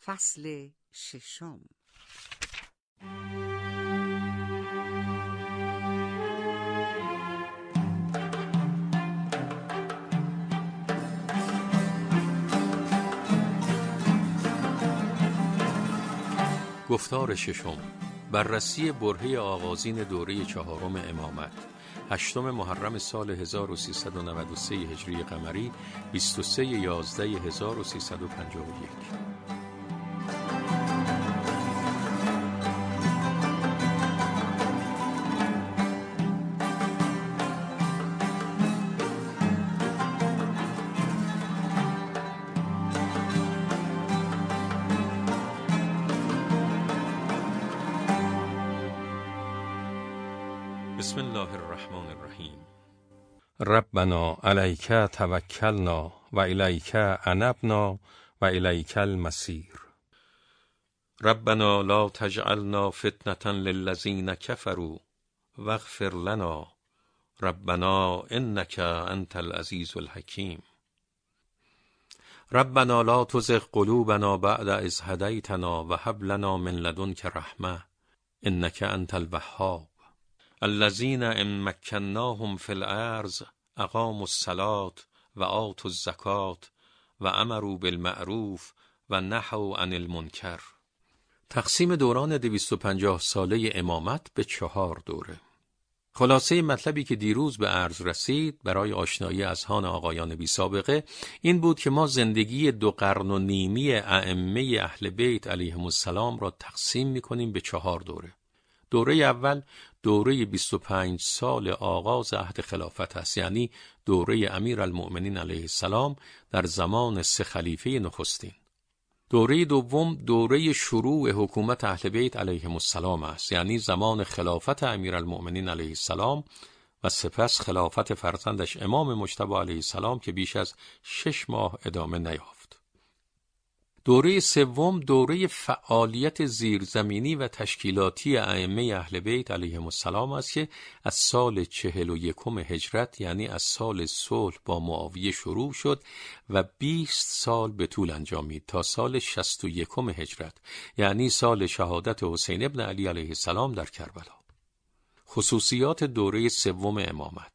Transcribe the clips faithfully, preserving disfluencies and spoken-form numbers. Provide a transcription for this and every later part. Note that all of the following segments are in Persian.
فصل ششم. گفتار ششم. بررسی برهه آغازین دوره چهارم امامت، هشتم محرم سال هزار و سیصد و نود و سه هجری قمری، بیست و سه یازده هزار و سیصد و پنجاه و یک. بسم الله الرحمن الرحیم. ربنا علیک توکلنا و الیک انبنا و الیک المصیر. ربنا لا تجعلنا فتنة للذین کفروا واغفر لنا ربنا انک انت العزیز الحکیم. ربنا لا تزغ قلوبنا بعد اذ هدیتنا و هب لنا من لدنک رحمة انک انت الوهاب. الذين ان مكناهم في الارض اقاموا الصلاة و آتوا الزکاة و امروا بالمعروف و نهوا عن المنکر. تقسیم دوران دویست و پنجاه ساله امامت به چهار دوره. خلاصه مطلبی که دیروز به عرض رسید برای آشنایی اذهان آقایان بی سابقه این بود که ما زندگی دو قرن و نیمی ائمه اهل بیت علیهم السلام را تقسیم می‌کنیم به چهار دوره. دوره اول دوره بیست و پنج سال آغاز عهد خلافت است، یعنی دوره امیرالمؤمنین علیه السلام در زمان سه خلیفه نخستین. دوره دوم دوره شروع حکومت اهل بیت علیهم السلام است، یعنی زمان خلافت امیرالمؤمنین علیه السلام و سپس خلافت فرزندش امام مجتبی علیه السلام که بیش از شش ماه ادامه نیافت. دوره سوم دوره فعالیت زیرزمینی و تشکیلاتی ائمه اهل بیت علیهم السلام است که از سال چهل و یکم هجرت یعنی از سال صلح با معاویه شروع شد و بیست سال به طول انجامید تا سال شصت و یکم هجرت یعنی سال شهادت حسین ابن علی علیه السلام در کربلا. خصوصیات دوره سوم امامت.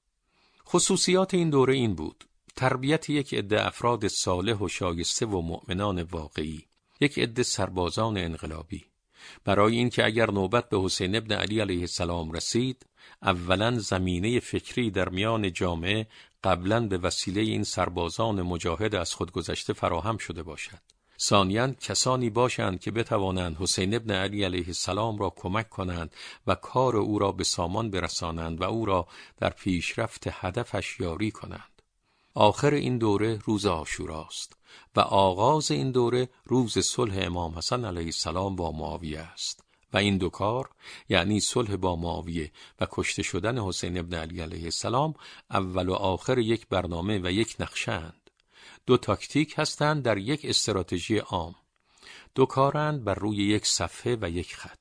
خصوصیات این دوره این بود: تربیت یک عده افراد صالح و شایسته و مؤمنان واقعی، یک عده سربازان انقلابی، برای اینکه اگر نوبت به حسین ابن علی علیه السلام رسید اولا زمینه فکری در میان جامعه قبلا به وسیله این سربازان مجاهد از خود گذشته فراهم شده باشد. ثانیاً کسانی باشند که بتوانند حسین ابن علی علیه السلام را کمک کنند و کار او را به سامان برسانند و او را در پیشرفت هدفش یاری کنند. آخر این دوره روز عاشوراست و آغاز این دوره روز صلح امام حسن علیه السلام با معاویه است و این دو کار یعنی صلح با معاویه و کشته شدن حسین ابن علی علیه السلام اول و آخر یک برنامه و یک نقشه‌اند. دو تاکتیک هستند در یک استراتژی عام. دو کارند بر روی یک صفحه و یک خط.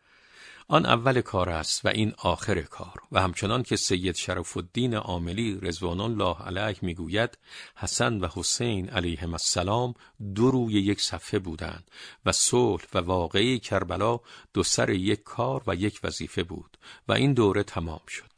آن اول کار است و این آخر کار و همچنان که سید شرف الدین عاملی رضوان الله علیه میگوید حسن و حسین علیهم السلام دو روی یک صفحه بودند و صلح و واقعه کربلا دو سر یک کار و یک وظیفه بود و این دوره تمام شد.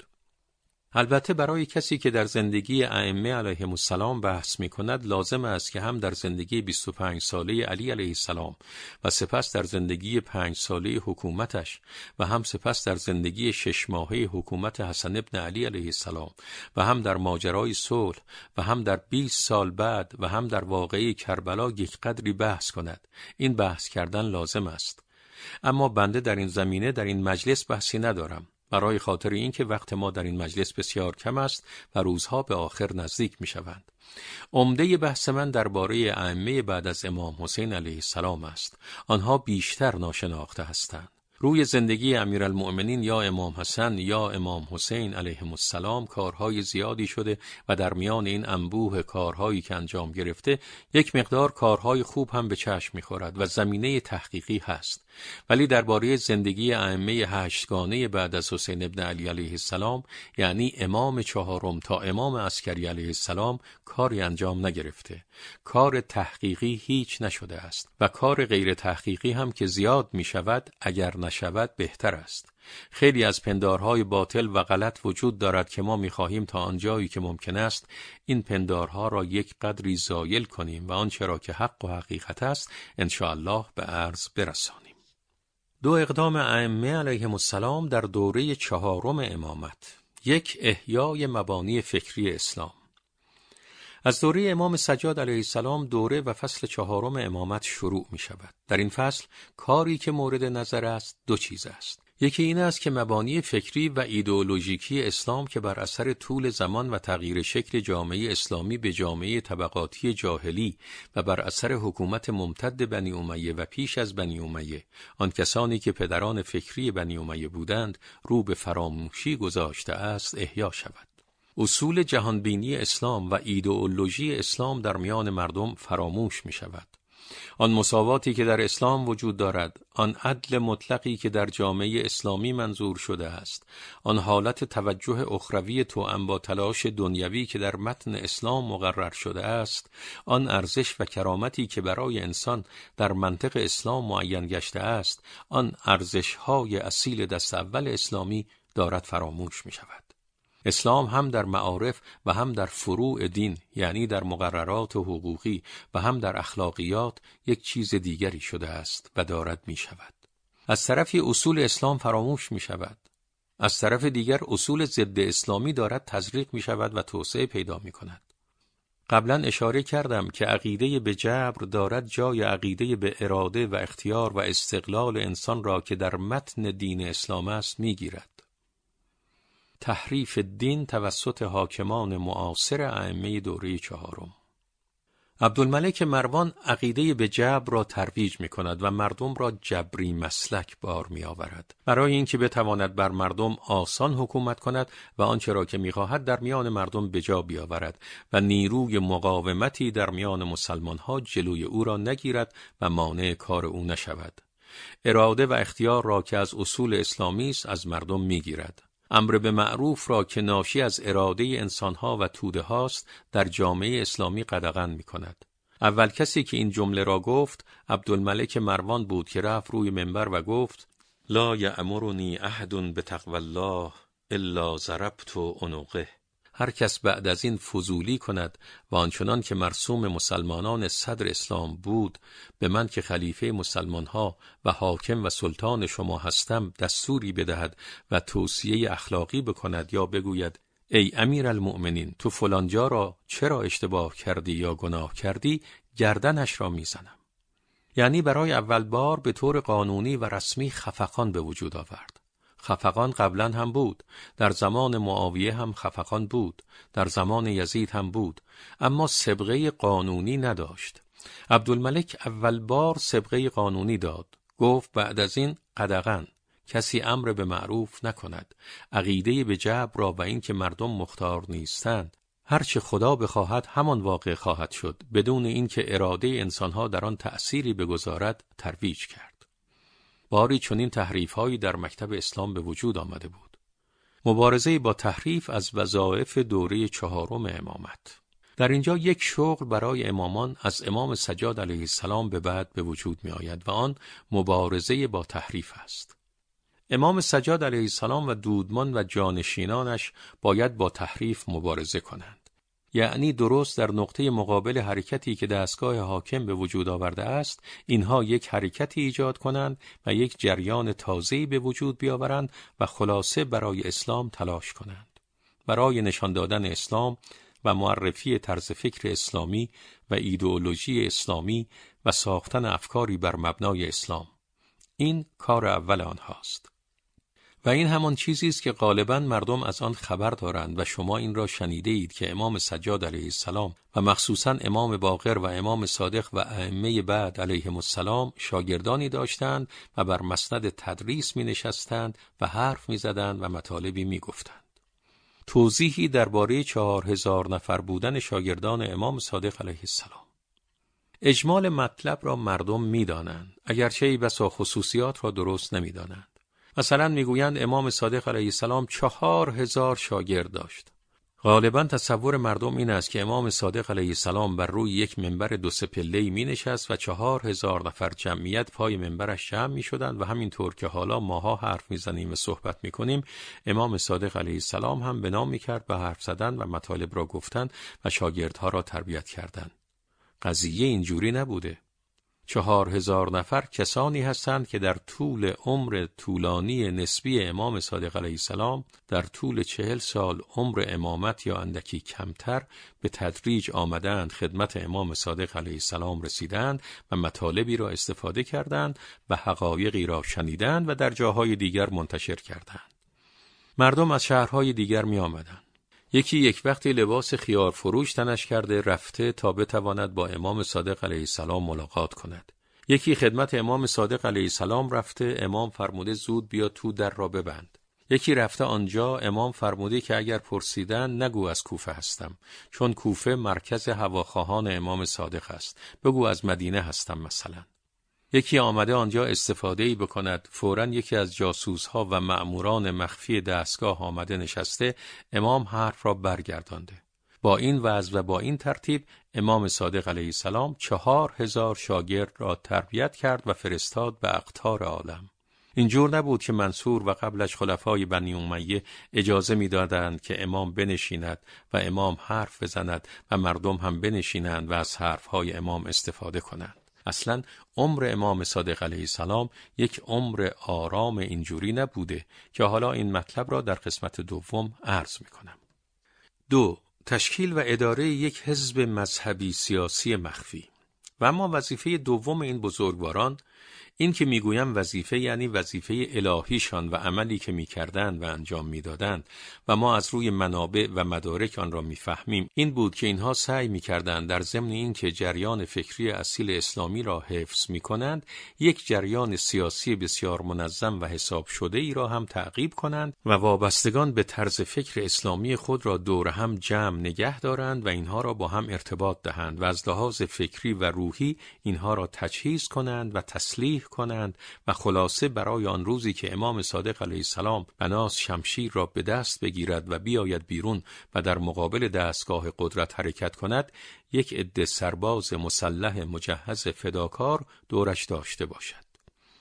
البته برای کسی که در زندگی ائمه علیهم السلام بحث می کند لازم است که هم در زندگی بیست و پنج ساله علی علیه السلام و سپس در زندگی پنج ساله حکومتش و هم سپس در زندگی شش ماهه حکومت حسن ابن علی علیه السلام و هم در ماجرای صلح و هم در بیست سال بعد و هم در واقعه کربلا یک قدری بحث کند. این بحث کردن لازم است، اما بنده در این زمینه در این مجلس بحثی ندارم، برای خاطر اینکه وقت ما در این مجلس بسیار کم است و روزها به آخر نزدیک می شوند. عمده بحث من درباره ائمه بعد از امام حسین علیه السلام است. آنها بیشتر ناشناخته هستند. روی زندگی امیرالمؤمنین یا امام حسن یا امام حسین علیهم السلام کارهای زیادی شده و در میان این انبوه کارهایی که انجام گرفته یک مقدار کارهای خوب هم به چشم می‌خورد و زمینه تحقیقی هست. ولی درباره زندگی ائمه هشتگانه بعد از حسین ابن علی علیه السلام، یعنی امام چهارم تا امام عسکری علیه السلام، کاری انجام نگرفته. کار تحقیقی هیچ نشده است و کار غیر تحقیقی هم که زیاد می شود اگر نشود بهتر است. خیلی از پندارهای باطل و غلط وجود دارد که ما می خواهیم تا آنجایی که ممکن است این پندارها را یک قدری زایل کنیم و آنچه را که حق و حقیقت است انشاءالله به عرض برسانیم. دو اقدام ائمه علیهم السلام در دوره چهارم امامت. یک، احیای مبانی فکری اسلام. از دوره امام سجاد علیه السلام دوره و فصل چهارم امامت شروع می شود. در این فصل کاری که مورد نظر است دو چیز است. یکی این است که مبانی فکری و ایدئولوژیکی اسلام که بر اثر طول زمان و تغییر شکل جامعه اسلامی به جامعه طبقاتی جاهلی و بر اثر حکومت ممتد بنی امیه و پیش از بنی امیه، آن کسانی که پدران فکری بنی امیه بودند، رو به فراموشی گذاشته است احیا شود. اصول جهانبینی اسلام و ایدئولوژی اسلام در میان مردم فراموش می شود. آن مساواتی که در اسلام وجود دارد، آن عدل مطلقی که در جامعه اسلامی منظور شده است، آن حالت توجه اخروی توأم با تلاش دنیوی که در متن اسلام مقرر شده است، آن ارزش و کرامتی که برای انسان در منطق اسلام معین گشته است، آن ارزش‌های اصیل دست اول اسلامی دارد فراموش می شود. اسلام هم در معارف و هم در فروع دین، یعنی در مقررات حقوقی و هم در اخلاقیات، یک چیز دیگری شده است و دارد می شود. از طرفی اصول اسلام فراموش می شود. از طرف دیگر اصول ضد اسلامی دارد تزریق می شود و توسعه پیدا می کند. قبلا اشاره کردم که عقیده به جبر دارد جای عقیده به اراده و اختیار و استقلال انسان را که در متن دین اسلام است می گیرد. تحریف دین توسط حاکمان معاصر ائمه دوره چهارم. عبدالملک مروان عقیده به جبر را ترویج می کند و مردم را جبری مسلک بار می آورد، برای اینکه بتواند بر مردم آسان حکومت کند و آنچه را که می خواهد در میان مردم به جا بیاورد و نیروی مقاومتی در میان مسلمان ها جلوی او را نگیرد و مانع کار او نشود. اراده و اختیار را که از اصول اسلامی است از مردم می گیرد. امر به معروف را که ناشی از اراده انسانها و توده هاست در جامعه اسلامی قدغن می کند. اول کسی که این جمله را گفت عبدالملک مروان بود که رفت روی منبر و گفت: لا یأمرنی احد بتقوی الله الا ضربت عنقه. هر کس بعد از این فضولی کند و آنچنان که مرسوم مسلمانان صدر اسلام بود به من که خلیفه مسلمانها و حاکم و سلطان شما هستم دستوری بدهد و توصیه اخلاقی بکند یا بگوید ای امیرالمؤمنین تو فلانجا را چرا اشتباه کردی یا گناه کردی، گردنش را میزنم. یعنی برای اول بار به طور قانونی و رسمی خفقان به وجود آورد. خفقان قبلا هم بود، در زمان معاویه هم خفقان بود، در زمان یزید هم بود، اما سابقه قانونی نداشت. عبدالملک اول بار سابقه قانونی داد. گفت بعد از این قدغن کسی امر به معروف نکند، عقیده به جبر را و این که مردم مختار نیستند، هرچه خدا بخواهد همان واقع خواهد شد، بدون اینکه اراده انسانها در آن تأثیری بگذارد، ترویج کرد. باری چنین تحریف‌هایی در مکتب اسلام به وجود آمده بود. مبارزه با تحریف از وظایف دوره چهارم امامت. در اینجا یک شغل برای امامان از امام سجاد علیه السلام به بعد به وجود می آید و آن مبارزه با تحریف است. امام سجاد علیه السلام و دودمان و جانشینانش باید با تحریف مبارزه کنند. یعنی درست در نقطه مقابل حرکتی که دستگاه حاکم به وجود آورده است، اینها یک حرکتی ایجاد کنند و یک جریان تازه‌ای به وجود بیاورند و خلاصه برای اسلام تلاش کنند، برای نشان دادن اسلام و معرفی طرز فکر اسلامی و ایدئولوژی اسلامی و ساختن افکاری بر مبنای اسلام. این کار اول آنهاست. و این همان چیزی است که غالباً مردم از آن خبر دارند و شما این را شنیده اید که امام سجاد علیه السلام و مخصوصاً امام باقر و امام صادق و ائمه بعد علیهم السلام شاگردانی داشتند و بر مسند تدریس می نشستند و حرف می زدند و مطالبی می گفتند. توضیحی درباره چهار هزار نفر بودن شاگردان امام صادق علیه السلام. اجمال مطلب را مردم می دانند، اگرچه ای بسا خصوصیات را درست نمی دانند. مثلا میگویند امام صادق علیه السلام چهار هزار شاگرد داشت. غالبا تصور مردم این است که امام صادق علیه السلام بر روی یک منبر دو سه پله‌ای می نشست و چهار هزار نفر جمعیت پای منبرش جمع می شدند و همینطور که حالا ماها حرف می زنیم و صحبت می کنیم، امام صادق علیه السلام هم بنا می کرد به حرف زدن و مطالب را گفتن و شاگردها را تربیت کردن. قضیه اینجوری نبوده. چهار هزار نفر کسانی هستند که در طول عمر طولانی نسبی امام صادق علیه السلام در طول چهل سال عمر امامت یا اندکی کمتر به تدریج آمدند خدمت امام صادق علیه السلام رسیدند و مطالبی را استفاده کردند و حقایقی را شنیدند و در جاهای دیگر منتشر کردند. مردم از شهرهای دیگر می آمدند. یکی یک وقتی لباس خیار فروش تنش کرده رفته تا بتواند با امام صادق علیه السلام ملاقات کند. یکی خدمت امام صادق علیه السلام رفته، امام فرموده زود بیا تو در را ببند. یکی رفته آنجا، امام فرموده که اگر پرسیدن نگو از کوفه هستم، چون کوفه مرکز هواخواهان امام صادق است، بگو از مدینه هستم مثلا. یکی آمده آنجا استفاده‌ای بکند، فوراً یکی از جاسوس‌ها و مأموران مخفی دستگاه آمده نشسته، امام حرف را برگردانده. با این وضع و با این ترتیب امام صادق علیه السلام چهار هزار شاگرد را تربیت کرد و فرستاد به اقطار عالم. اینجور نبود که منصور و قبلش خلفای بنی امیه اجازه می‌دادند که امام بنشیند و امام حرف بزند و مردم هم بنشینند و از حرف‌های امام استفاده کنند. اصلا عمر امام صادق علیه السلام یک عمر آرام اینجوری نبوده که حالا این مطلب را در قسمت دوم عرض می‌کنم. دو، تشکیل و اداره یک حزب مذهبی سیاسی مخفی. و اما وظیفه دوم این بزرگواران، این که میگویم وظیفه یعنی وظیفه الهیشان و عملی که میکردند و انجام میدادند و ما از روی منابع و مدارک آن را میفهمیم، این بود که اینها سعی میکردند در ضمن این که جریان فکری اصیل اسلامی را حفظ میکنند، یک جریان سیاسی بسیار منظم و حساب شده ای را هم تعقیب کنند و وابستگان به طرز فکر اسلامی خود را دور هم جمع نگه دارند و اینها را با هم ارتباط دهند و از لحاظ فکری و روحی اینها را تجهیز کنند و تسلیح کنند و خلاصه برای آن روزی که امام صادق علیه السلام بناس شمشیر را به دست بگیرد و بیاید بیرون و در مقابل دستگاه قدرت حرکت کند، یک عده سرباز مسلح مجهز فداکار دورش داشته باشد.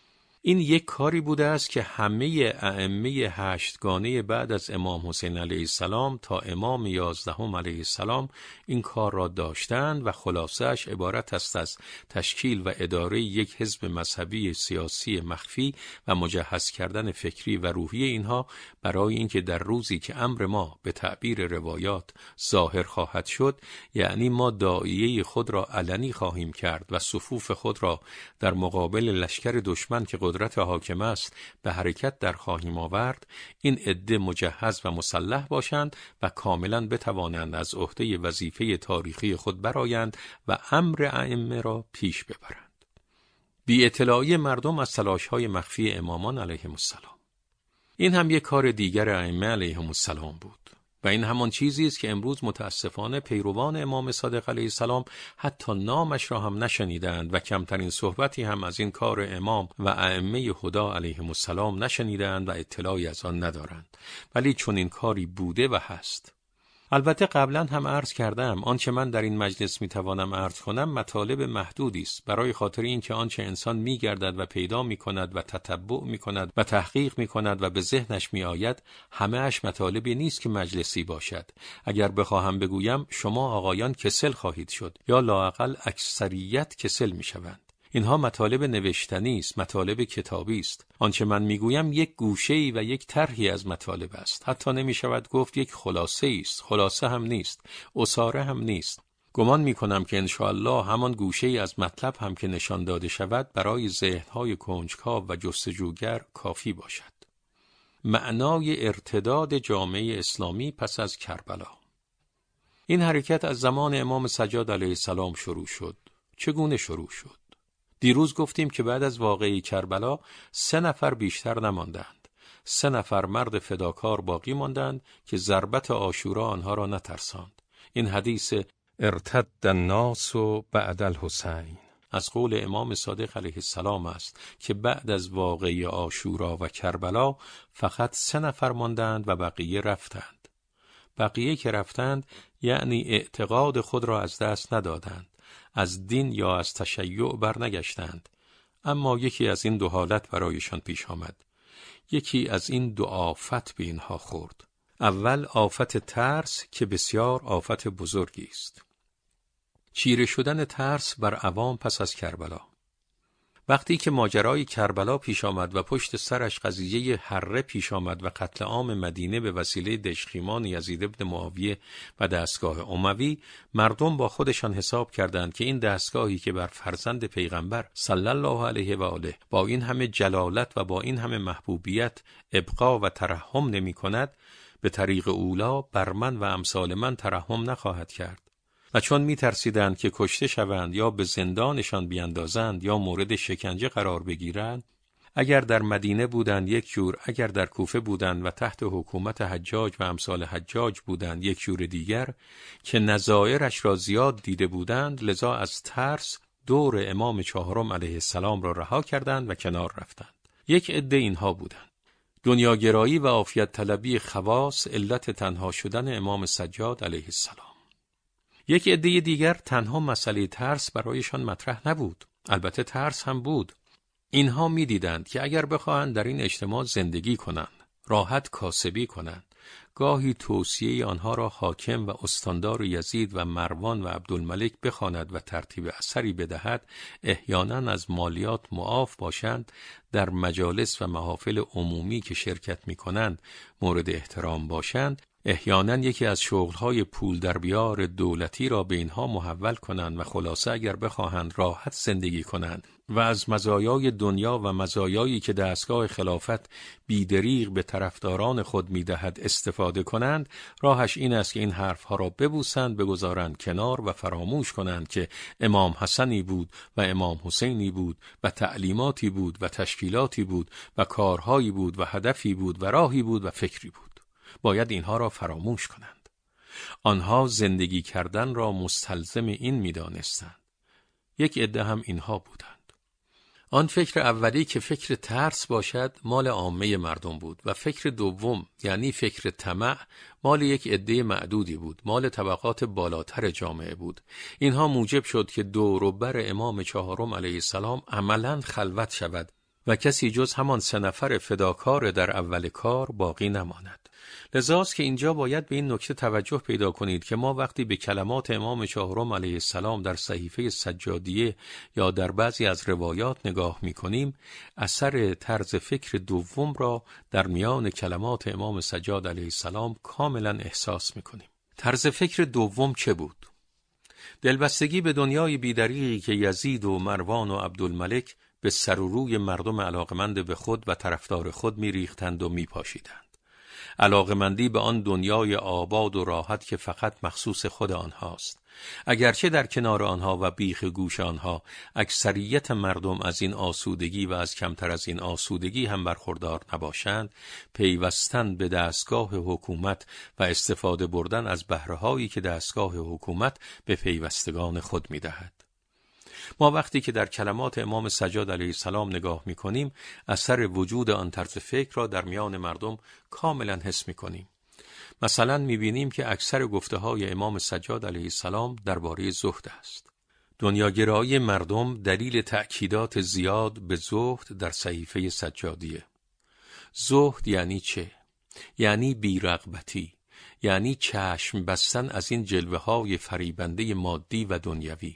این یک کاری بوده است که همه ائمه هشتگانه بعد از امام حسین علیه السلام تا امام یازدهم علیه السلام این کار را داشتند و خلاصه‌اش عبارت است از تشکیل و اداره یک حزب مذهبی سیاسی مخفی و مجهز کردن فکری و روحی اینها برای اینکه در روزی که امر ما به تعبیر روایات ظاهر خواهد شد، یعنی ما داعیه خود را علنی خواهیم کرد و صفوف خود را در مقابل لشکر دشمن که قدرت حاکم است به حرکت در خواهیم آورد، این عده مجهز و مسلح باشند و کاملا بتوانند از عهده وظیفه تاریخی خود برآیند و امر ائمه را پیش ببرند. بی اطلاعی مردم از تلاش‌های مخفی امامان علیهم السلام. این هم یک کار دیگر ائمه علیهم السلام بود و این همان چیزی است که امروز متاسفانه پیروان امام صادق علیه السلام حتی نامش را هم نشنیدند و کمترین صحبتی هم از این کار امام و ائمه هدی علیهم السلام نشنیدند و اطلاعی از آن ندارند، ولی چون این کاری بوده و هست. البته قبلا هم عرض کردم آنچه من در این مجلس میتوانم عرض کنم مطالب محدودی است، برای خاطر اینکه آنچه انسان میگردد و پیدا میکند و تتبع میکند و تحقیق میکند و به ذهنش میآید همه اش مطالبی نیست که مجلسی باشد. اگر بخواهم بگویم شما آقایان کسل خواهید شد یا لااقل اکثریت کسل میشوند. اینها مطالب نوشتنی است، مطالب کتابی است. آنچه من میگویم یک گوشه‌ای و یک طرحی از مطالب است. حتی نمیشود گفت یک خلاصه است. خلاصه هم نیست، عصاره هم نیست. گمان میکنم که انشاءالله همان گوشه‌ای از مطلب هم که نشان داده شود برای ذهن‌های کنجکاو و جستجوگر کافی باشد. معنای ارتداد جامعه اسلامی پس از کربلا. این حرکت از زمان امام سجاد علیه السلام شروع شد. چگونه شروع شد؟ دیروز گفتیم که بعد از واقعه کربلا سه نفر بیشتر نماندند. سه نفر مرد فداکار باقی ماندند که ضربت عاشورا آنها را نترساند. این حدیث ارتد الناس بعد الحسین از قول امام صادق علیه السلام است که بعد از واقعه عاشورا و کربلا فقط سه نفر ماندند و بقیه رفتند. بقیه که رفتند یعنی اعتقاد خود را از دست ندادند، از دین یا از تشیع برنگشتند. اما یکی از این دو حالت برایشان پیش آمد. یکی از این دو آفت به اینها خورد. اول آفت ترس که بسیار آفت بزرگی است. چیره شدن ترس بر عوام پس از کربلا. وقتی که ماجرای کربلا پیش آمد و پشت سرش قضیه حره پیش آمد و قتل عام مدینه به وسیله دژخیمان یزید بن معاویه و دستگاه اموی، مردم با خودشان حساب کردند که این دستگاهی که بر فرزند پیغمبر صلی الله علیه و آله با این همه جلالت و با این همه محبوبیت ابقا و ترحم نمی کند، به طریق اولا بر من و امثال من ترحم نخواهد کرد. و چون می ترسیدند که کشته شوند یا به زندانشان بیندازند یا مورد شکنجه قرار بگیرند، اگر در مدینه بودند یک جور، اگر در کوفه بودند و تحت حکومت حجاج و امثال حجاج بودند یک جور دیگر که نظائرش را زیاد دیده بودند، لذا از ترس دور امام چهارم علیه السلام را رها کردند و کنار رفتند. یک عده اینها بودند. دنیاگرایی و عافیت طلبی خواص علت تنها شدن امام سجاد علیه السلام. یک عده دیگر تنها مسئله ترس برایشان مطرح نبود. البته ترس هم بود. اینها می دیدند که اگر بخواهند در این اجتماع زندگی کنند، راحت کاسبی کنند، گاهی توصیه آنها را حاکم و استاندار یزید و مروان و عبدالملک بخواند و ترتیب اثری بدهد، احیانا از مالیات معاف باشند، در مجالس و محافل عمومی که شرکت می کنند مورد احترام باشند، احیانا یکی از شغلهای پول در بیار دولتی را به اینها محول کنند و خلاصه اگر بخواهند راحت زندگی کنند و از مزایای دنیا و مزایایی که دستگاه خلافت بیدریغ به طرفداران خود میدهد استفاده کنند، راهش این است که این حرفها را ببوسند، بگذارند کنار و فراموش کنند که امام حسنی بود و امام حسینی بود و تعلیماتی بود و تشکیلاتی بود و کارهایی بود و هدفی بود و راهی بود و فکری بود. باید اینها را فراموش کنند. آنها زندگی کردن را مستلزم این می‌دانستند. یک عده هم اینها بودند. آن فکر اولی که فکر ترس باشد مال عامه مردم بود و فکر دوم یعنی فکر طمع مال یک عده معدودی بود، مال طبقات بالاتر جامعه بود. اینها موجب شد که دور و بر امام چهارم علیه السلام عملاً خلوت شود و کسی جز همان سه نفر فداکار در اول کار باقی نماند. لذاست که اینجا باید به این نکته توجه پیدا کنید که ما وقتی به کلمات امام چهارم علیه السلام در صحیفه سجادیه یا در بعضی از روایات نگاه می کنیم، اثر طرز فکر دوم را در میان کلمات امام سجاد علیه السلام کاملا احساس می کنیم. طرز فکر دوم چه بود؟ دلبستگی به دنیای بیدریغی که یزید و مروان و عبدالملک به سر و روی مردم علاقمند به خود و طرفدار خود می ریختند و می پاشیدند. علاقمندی به آن دنیای آباد و راحت که فقط مخصوص خود آنهاست. اگرچه در کنار آنها و بیخ گوش آنها اکثریت مردم از این آسودگی و از کمتر از این آسودگی هم برخوردار نباشند، پیوستن به دستگاه حکومت و استفاده بردن از بهره‌هایی که دستگاه حکومت به پیوستگان خود می‌دهد. ما وقتی که در کلمات امام سجاد علیه السلام نگاه می کنیم، اثر وجود آن طرز فکر را در میان مردم کاملا حس می کنیم. مثلا می بینیم که اکثر گفته های امام سجاد علیه السلام درباره زهد است. دنیاگرایی مردم دلیل تأکیدات زیاد به زهد در صحیفه سجادیه. زهد یعنی چه؟ یعنی بی‌رغبتی، یعنی چشم بستن از این جلوه های فریبنده مادی و دنیوی.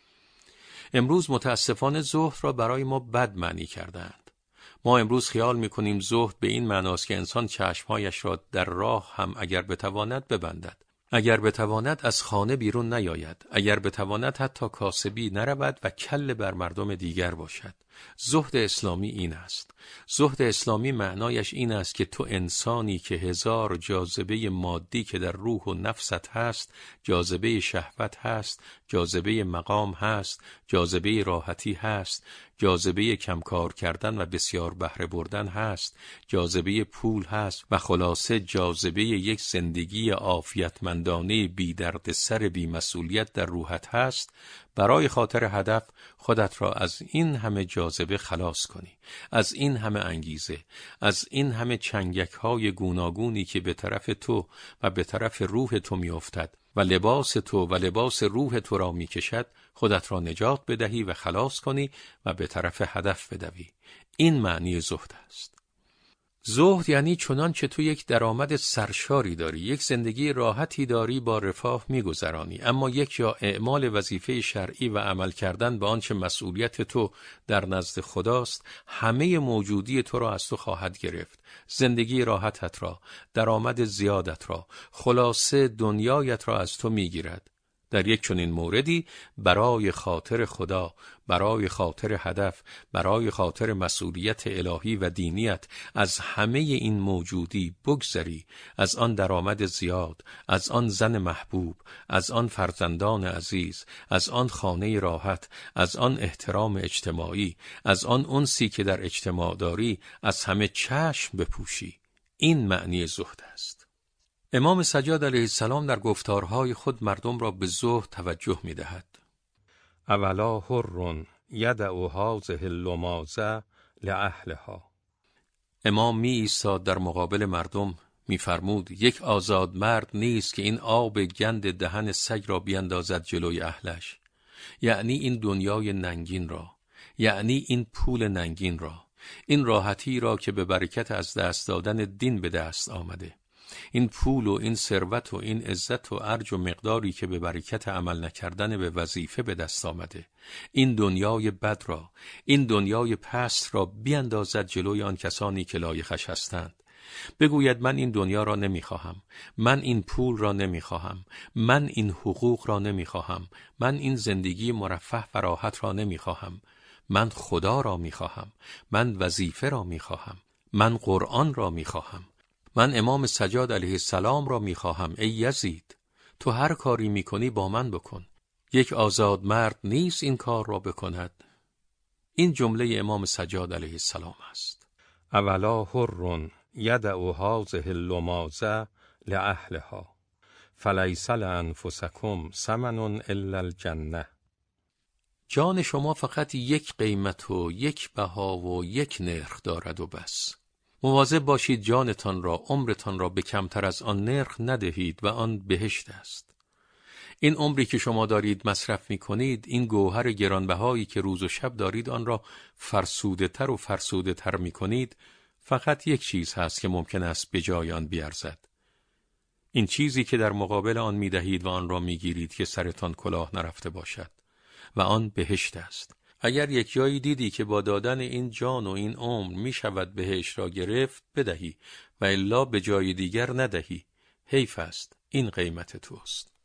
امروز متاسفانه زهد را برای ما بد معنی کردند. ما امروز خیال می‌کنیم زهد به این معناست که انسان چشمهایش را در راه هم اگر بتواند ببندد. اگر بتواند از خانه بیرون نیاید، اگر بتواند حتی کاسبی نرود و کل بر مردم دیگر باشد. زهد اسلامی این است. زهد اسلامی معنایش این است که تو انسانی که هزار جاذبه مادی که در روح و نفست هست، جاذبه شهوت هست، جاذبه مقام هست، جاذبه راحتی هست، جاذبه کمکار کردن و بسیار بهره بردن هست، جاذبه پول هست و خلاصه جاذبه یک زندگی عافیتمندانه بی درد سر بی مسئولیت در روحت هست، برای خاطر هدف خودت را از این همه جاذبه خلاص کنی، از این همه انگیزه، از این همه چنگک های گوناگونی که به طرف تو و به طرف روح تو می افتد و لباس تو و لباس روح تو را می کشد، خودت را نجات بدهی و خلاص کنی و به طرف هدف بدوی. این معنی زهد است. زهد یعنی چنانچه تو یک درآمد سرشاری داری، یک زندگی راحتی داری، با رفاه می‌گذرانی، اما یک جا اعمال وظیفه شرعی و عمل کردن به آنچه مسئولیت تو در نزد خداست، همه موجودی تو را از تو خواهد گرفت. زندگی راحتت را، درآمد زیادت را، خلاصه دنیایت را از تو می‌گیرد. در یک چنین موردی برای خاطر خدا، برای خاطر هدف، برای خاطر مسئولیت الهی و دینیت از همه این موجودی بگذری، از آن درآمد زیاد، از آن زن محبوب، از آن فرزندان عزیز، از آن خانه راحت، از آن احترام اجتماعی، از آن انسی که در اجتماع داری، از همه چشم بپوشی. این معنی زهد است. امام سجاد علیه السلام در گفتارهای خود مردم را به زهد توجه می دهد. اولا حر یدع هذه اللمازه لاهلها. امام می ایستاد در مقابل مردم، می فرمود یک آزاد مرد نیست که این آب گند دهن سگ را بیندازد جلوی اهلش. یعنی این دنیای ننگین را، یعنی این پول ننگین را، این راحتی را که به برکت از دست دادن دین به دست آمده، این پول و این ثروت و این عزت و ارج و مقداری که به برکت عمل نکردن به وظیفه به دست آمده، این دنیای بد را، این دنیای پست را بیندازد جلوی آن کسانی که لایقش هستند. بگوید من این دنیا را نمیخواهم، من این پول را نمیخواهم، من این حقوق را نمیخواهم، من این زندگی مرفه و راحت را نمیخواهم، من خدا را میخواهم، من وظیفه را میخواهم، من قرآن را میخواهم، من امام سجاد علیه السلام را میخواهم. ای یزید، تو هر کاری میکنی با من بکن. یک آزاد مرد نیست این کار را بکند. این جمله امام سجاد علیه السلام است. اولا حر یدع هذه اللمازه لاهلها فلیس لانفسکم ثمن الا الجنه. جان شما فقط یک قیمت و یک بها و یک نرخ دارد و بس. مواظب باشید جانتان را، عمرتان را به کمتر از آن نرخ ندهید و آن بهشت است. این عمری که شما دارید مصرف می کنید، این گوهر گرانبهایی که روز و شب دارید آن را فرسوده تر و فرسوده تر می کنید، فقط یک چیز هست که ممکن است به جای آن بیارزد. این چیزی که در مقابل آن می دهید و آن را می گیرید که سرتان کلاه نرفته باشد و آن بهشت است. اگر یک جایی دیدی که با دادن این جان و این عمر می شود بهشت را گرفت، بدهی و الا به جای دیگر ندهی. حیف است، این قیمت توست.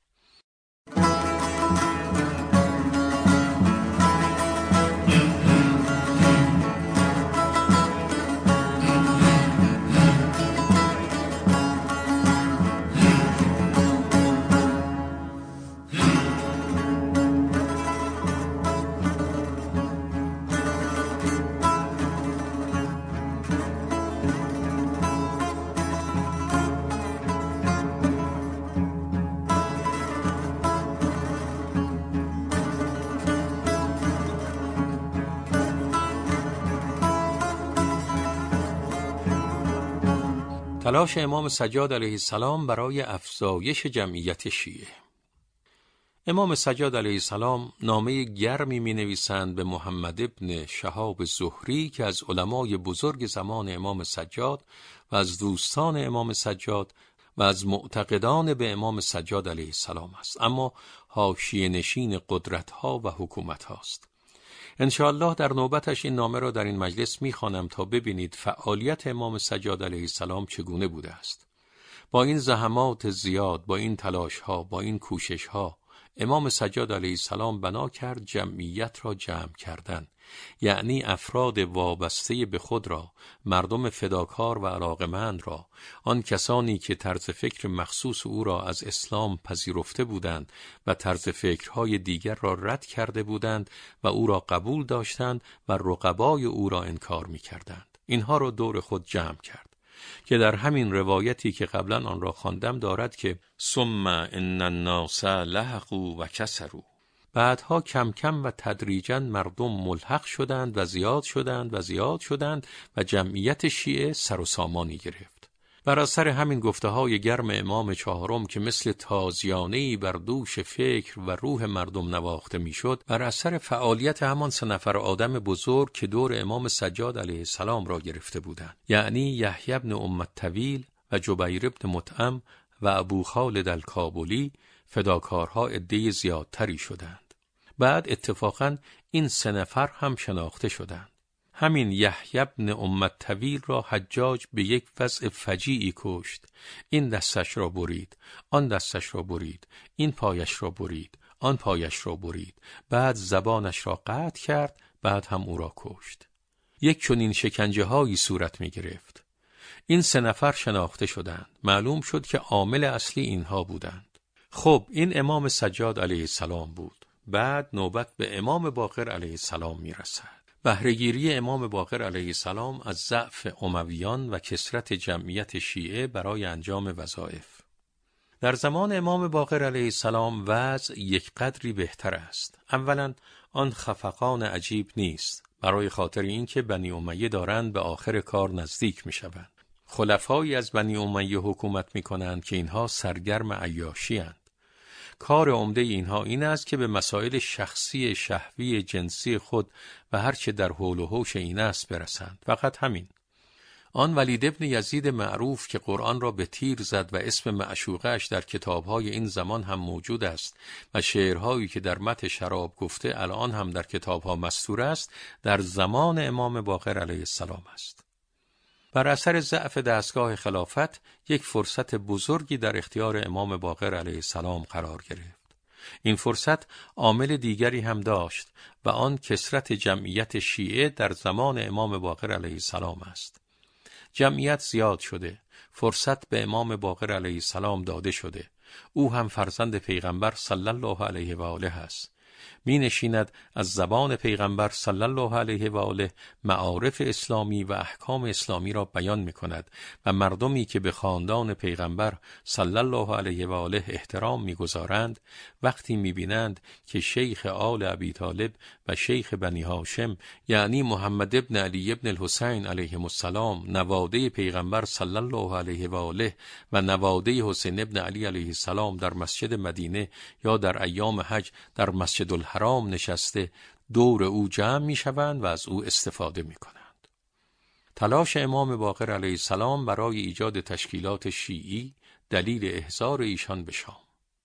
تلاش امام سجاد علیه السلام برای افزایش جمعیت شیعه. امام سجاد علیه السلام نامه گرمی می نویسند به محمد ابن شهاب زهری که از علمای بزرگ زمان امام سجاد و از دوستان امام سجاد و از معتقدان به امام سجاد علیه السلام است، اما حاشیه نشین قدرت ها و حکومت هاست. انشاءالله در نوبتش این نامه را در این مجلس میخوانم تا ببینید فعالیت امام سجاد علیه السلام چگونه بوده است. با این زحمات زیاد، با این تلاش ها، با این کوشش ها، امام سجاد علیه السلام بنا کرد جمعیت را جمع کردن، یعنی افراد وابسته به خود را، مردم فداکار و علاقمند را، آن کسانی که طرز فکر مخصوص او را از اسلام پذیرفته بودند و طرز فکرهای دیگر را رد کرده بودند و او را قبول داشتند و رقبای او را انکار می کردند. اینها را دور خود جمع کرد که در همین روایتی که قبلا آن را خواندم دارد که ثم ان الناس لحقوا و کثروا، بعدها کم کم و تدریجاً مردم ملحق شدند و زیاد شدند و زیاد شدند و جمعیت شیعه سر و سامانی گرفت. بر اثر همین گفته های گرم امام چهارم که مثل تازیانه‌ای بر دوش فکر و روح مردم نواخته میشد، بر اثر فعالیت همان سه نفر آدم بزرگ که دور امام سجاد علیه السلام را گرفته بودند، یعنی یحیی بن ام الطویل و جبیر بن مطعم و ابو خالد الکابلی، فداکارها عده زیادتری شدند. بعد اتفاقاً این سه نفر هم شناخته شدند. همین یحیی بن ام الطویل را حجاج به یک وضع فجیعی کشت. این دستش را برید، آن دستش را برید، این پایش را برید، آن پایش را برید، بعد زبانش را قطع کرد، بعد هم او را کشت. یک چنین شکنجه هایی صورت می گرفت. این سه نفر شناخته شدند. معلوم شد که عامل اصلی اینها بودند. خب این امام سجاد علیه السلام بود. بعد نوبت به امام باقر علیه السلام می رسد. بهره‌گیری امام باقر علیه السلام از ضعف امویان و کثرت جمعیت شیعه برای انجام وظایف. در زمان امام باقر علیه السلام وضع یک قدری بهتر است. اولا آن خفقان عجیب نیست، برای خاطر اینکه بنی امیه دارند به آخر کار نزدیک می شوند. خلفایی از بنی امیه حکومت می کنند که اینها سرگرم عیاشی اند. کار عمده اینها این است که به مسائل شخصی شهوی جنسی خود و هرچه در حول و حوش این است برسند. فقط همین. آن ولید ابن یزید معروف که قرآن را به تیر زد و اسم معشوقه‌اش در کتابهای این زمان هم موجود است و شعرهایی که در مدح شراب گفته الان هم در کتابها مستور است، در زمان امام باقر علیه السلام است. بر اثر ضعف دستگاه خلافت یک فرصت بزرگی در اختیار امام باقر علیه السلام قرار گرفت. این فرصت عامل دیگری هم داشت و آن کثرت جمعیت شیعه در زمان امام باقر علیه السلام است. جمعیت زیاد شده، فرصت به امام باقر علیه السلام داده شده. او هم فرزند پیغمبر صلی الله علیه و آله است. می نشیند از زبان پیغمبر صلی الله علیه و آله معارف اسلامی و احکام اسلامی را بیان می کند و مردمی که به خاندان پیغمبر صلی الله علیه و آله احترام می گذارند وقتی می بینند که شیخ آل ابی طالب و شیخ بنی هاشم یعنی محمد ابن علی ابن الحسین علیهم السلام نواده پیغمبر صلی الله علیه و آله و نواده حسین ابن علی علیه السلام در مسجد مدینه یا در ایام حج در مسجد الحرام نشسته دور او جمع می شوند و از او استفاده می کنند. تلاش امام باقر علیه السلام برای ایجاد تشکیلات شیعی دلیل احضار ایشان به شام.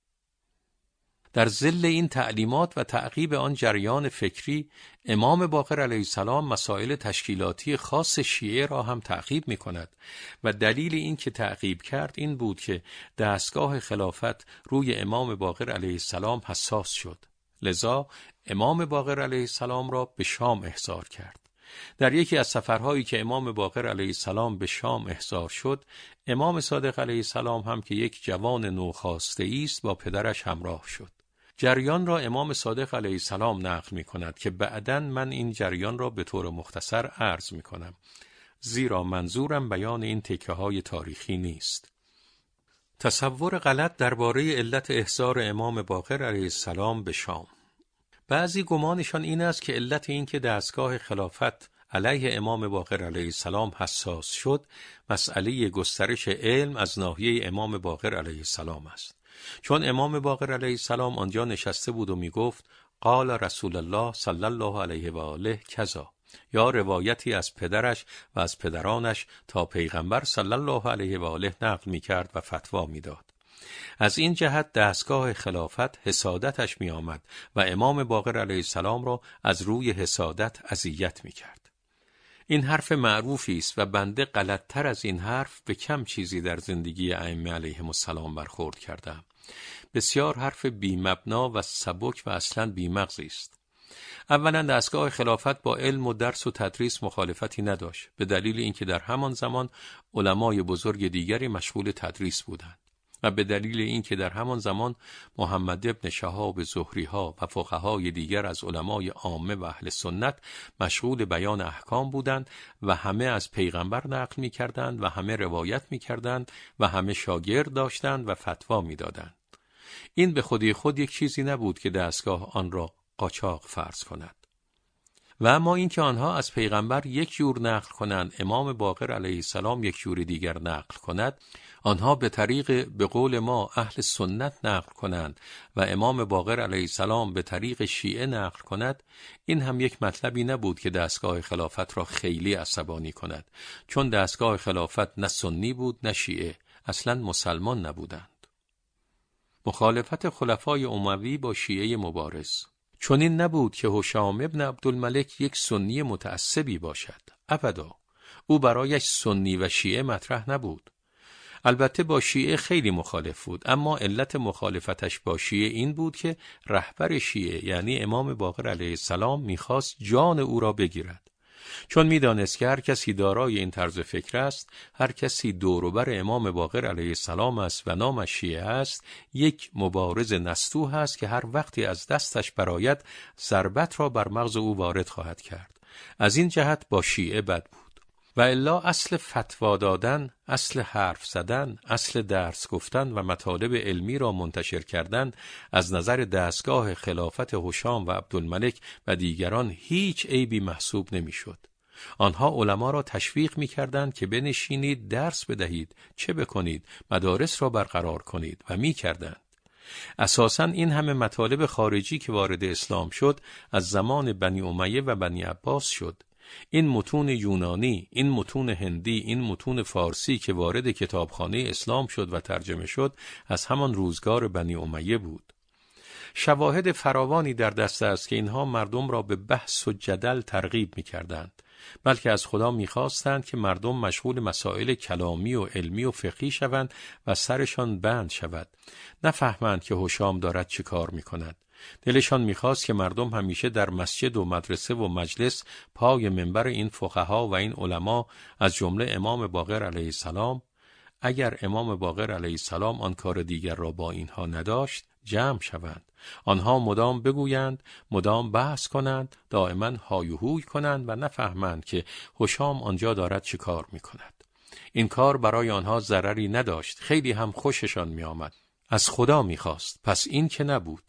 در ظل این تعلیمات و تعقیب آن جریان فکری، امام باقر علیه السلام مسائل تشکیلاتی خاص شیعه را هم تعقیب می کند و دلیل این که تعقیب کرد این بود که دستگاه خلافت روی امام باقر علیه السلام حساس شد. لذا امام باقر علیه السلام را به شام احضار کرد. در یکی از سفرهایی که امام باقر علیه السلام به شام احضار شد، امام صادق علیه السلام هم که یک جوان نوخاسته است با پدرش همراه شد. جریان را امام صادق علیه السلام نقل می کند که بعداً من این جریان را به طور مختصر عرض می کنم، زیرا منظورم بیان این تکه های تاریخی نیست. تصور غلط درباره علت احضار امام باقر علیه السلام به شام. بعضی گمانشان این است که علت این که دستگاه خلافت علیه امام باقر علیه السلام حساس شد، مسئله گسترش علم از ناحیه امام باقر علیه السلام است. چون امام باقر علیه السلام آنجا نشسته بود و می گفت قال رسول الله صلی الله علیه و آله کذا، یا روایتی از پدرش و از پدرانش تا پیغمبر صلی الله علیه و آله نقل می کرد و فتوا می داد. از این جهت دستگاه خلافت حسادتش می آمد و امام باقر علیه السلام را از روی حسادت اذیت می کرد. این حرف معروفی است و بنده غلط‌تر از این حرف به کم چیزی در زندگی ائمه علیهم السلام برخورد کردم. بسیار حرف بی مبنا و سبک و اصلاً بی مغزی است. اولا دستگاه خلافت با علم و درس و تدریس مخالفتی نداشت، به دلیل اینکه در همان زمان علمای بزرگ دیگری مشغول تدریس بودند و به دلیل اینکه در همان زمان محمد ابن شهاب زهری ها و فقهای دیگر از علمای عامه و اهل سنت مشغول بیان احکام بودند و همه از پیغمبر نقل می کردند و همه روایت می کردند و همه شاگرد داشتند و فتوا می دادند. این به خودی خود یک چیزی نبود که دستگاه آن را قاچاق فرض کند. و اما اینکه آنها از پیغمبر یک جور نقل کنند، امام باقر علیه السلام یک جور دیگر نقل کند، آنها به طریق به قول ما اهل سنت نقل کنند و امام باقر علیه السلام به طریق شیعه نقل کند، این هم یک مطلبی نبود که دستگاه خلافت را خیلی عصبانی کند، چون دستگاه خلافت نه سنی بود نه شیعه، اصلا مسلمان نبودند. مخالفت خلفای اموی با شیعه مبارز چون این نبود که هشام ابن عبدالملک یک سنی متعصبی باشد، ابدا. او برایش سنی و شیعه مطرح نبود. البته با شیعه خیلی مخالف بود، اما علت مخالفتش با شیعه این بود که رهبر شیعه یعنی امام باقر علیه السلام میخواست جان او را بگیرد، چون میدانست که هر کسی دارای این طرز فکر است، هر کسی دوروبر امام باقر علیه السلام است و نامش شیعه است، یک مبارز نستوح است که هر وقتی از دستش برآید ضربت را بر مغز او وارد خواهد کرد. از این جهت با شیعه بد بود. و الا اصل فتوا دادن، اصل حرف زدن، اصل درس گفتن و مطالب علمی را منتشر کردن از نظر دستگاه خلافت هشام و عبدالملک و دیگران هیچ عیبی محسوب نمیشد. آنها علما را تشویق می‌کردند که بنشینید درس بدهید، چه بکنید، مدارس را برقرار کنید و می‌کردند. اساساً این همه مطالب خارجی که وارد اسلام شد از زمان بنی امیه و بنی عباس شد. این متون یونانی، این متون هندی، این متون فارسی که وارد کتابخانه اسلام شد و ترجمه شد از همان روزگار بنی امیه بود. شواهد فراوانی در دست است که اینها مردم را به بحث و جدل ترغیب می کردند، بلکه از خدا می خواستند که مردم مشغول مسائل کلامی و علمی و فقهی شوند و سرشان بند شود، نفهمند که هشام دارد چه کار می کند. دلشان میخواست که مردم همیشه در مسجد و مدرسه و مجلس پای منبر این فقها و این علما از جمله امام باقر علیه السلام، اگر امام باقر علیه السلام آن کار دیگر را با اینها نداشت، جمع شوند. آنها مدام بگویند، مدام بحث کنند، دائما های و هوی کنند و نفهمند که هشام آنجا دارد چه کار میکند. این کار برای آنها ضرری نداشت، خیلی هم خوششان میآمد. از خدا میخواست، پس این که نبود.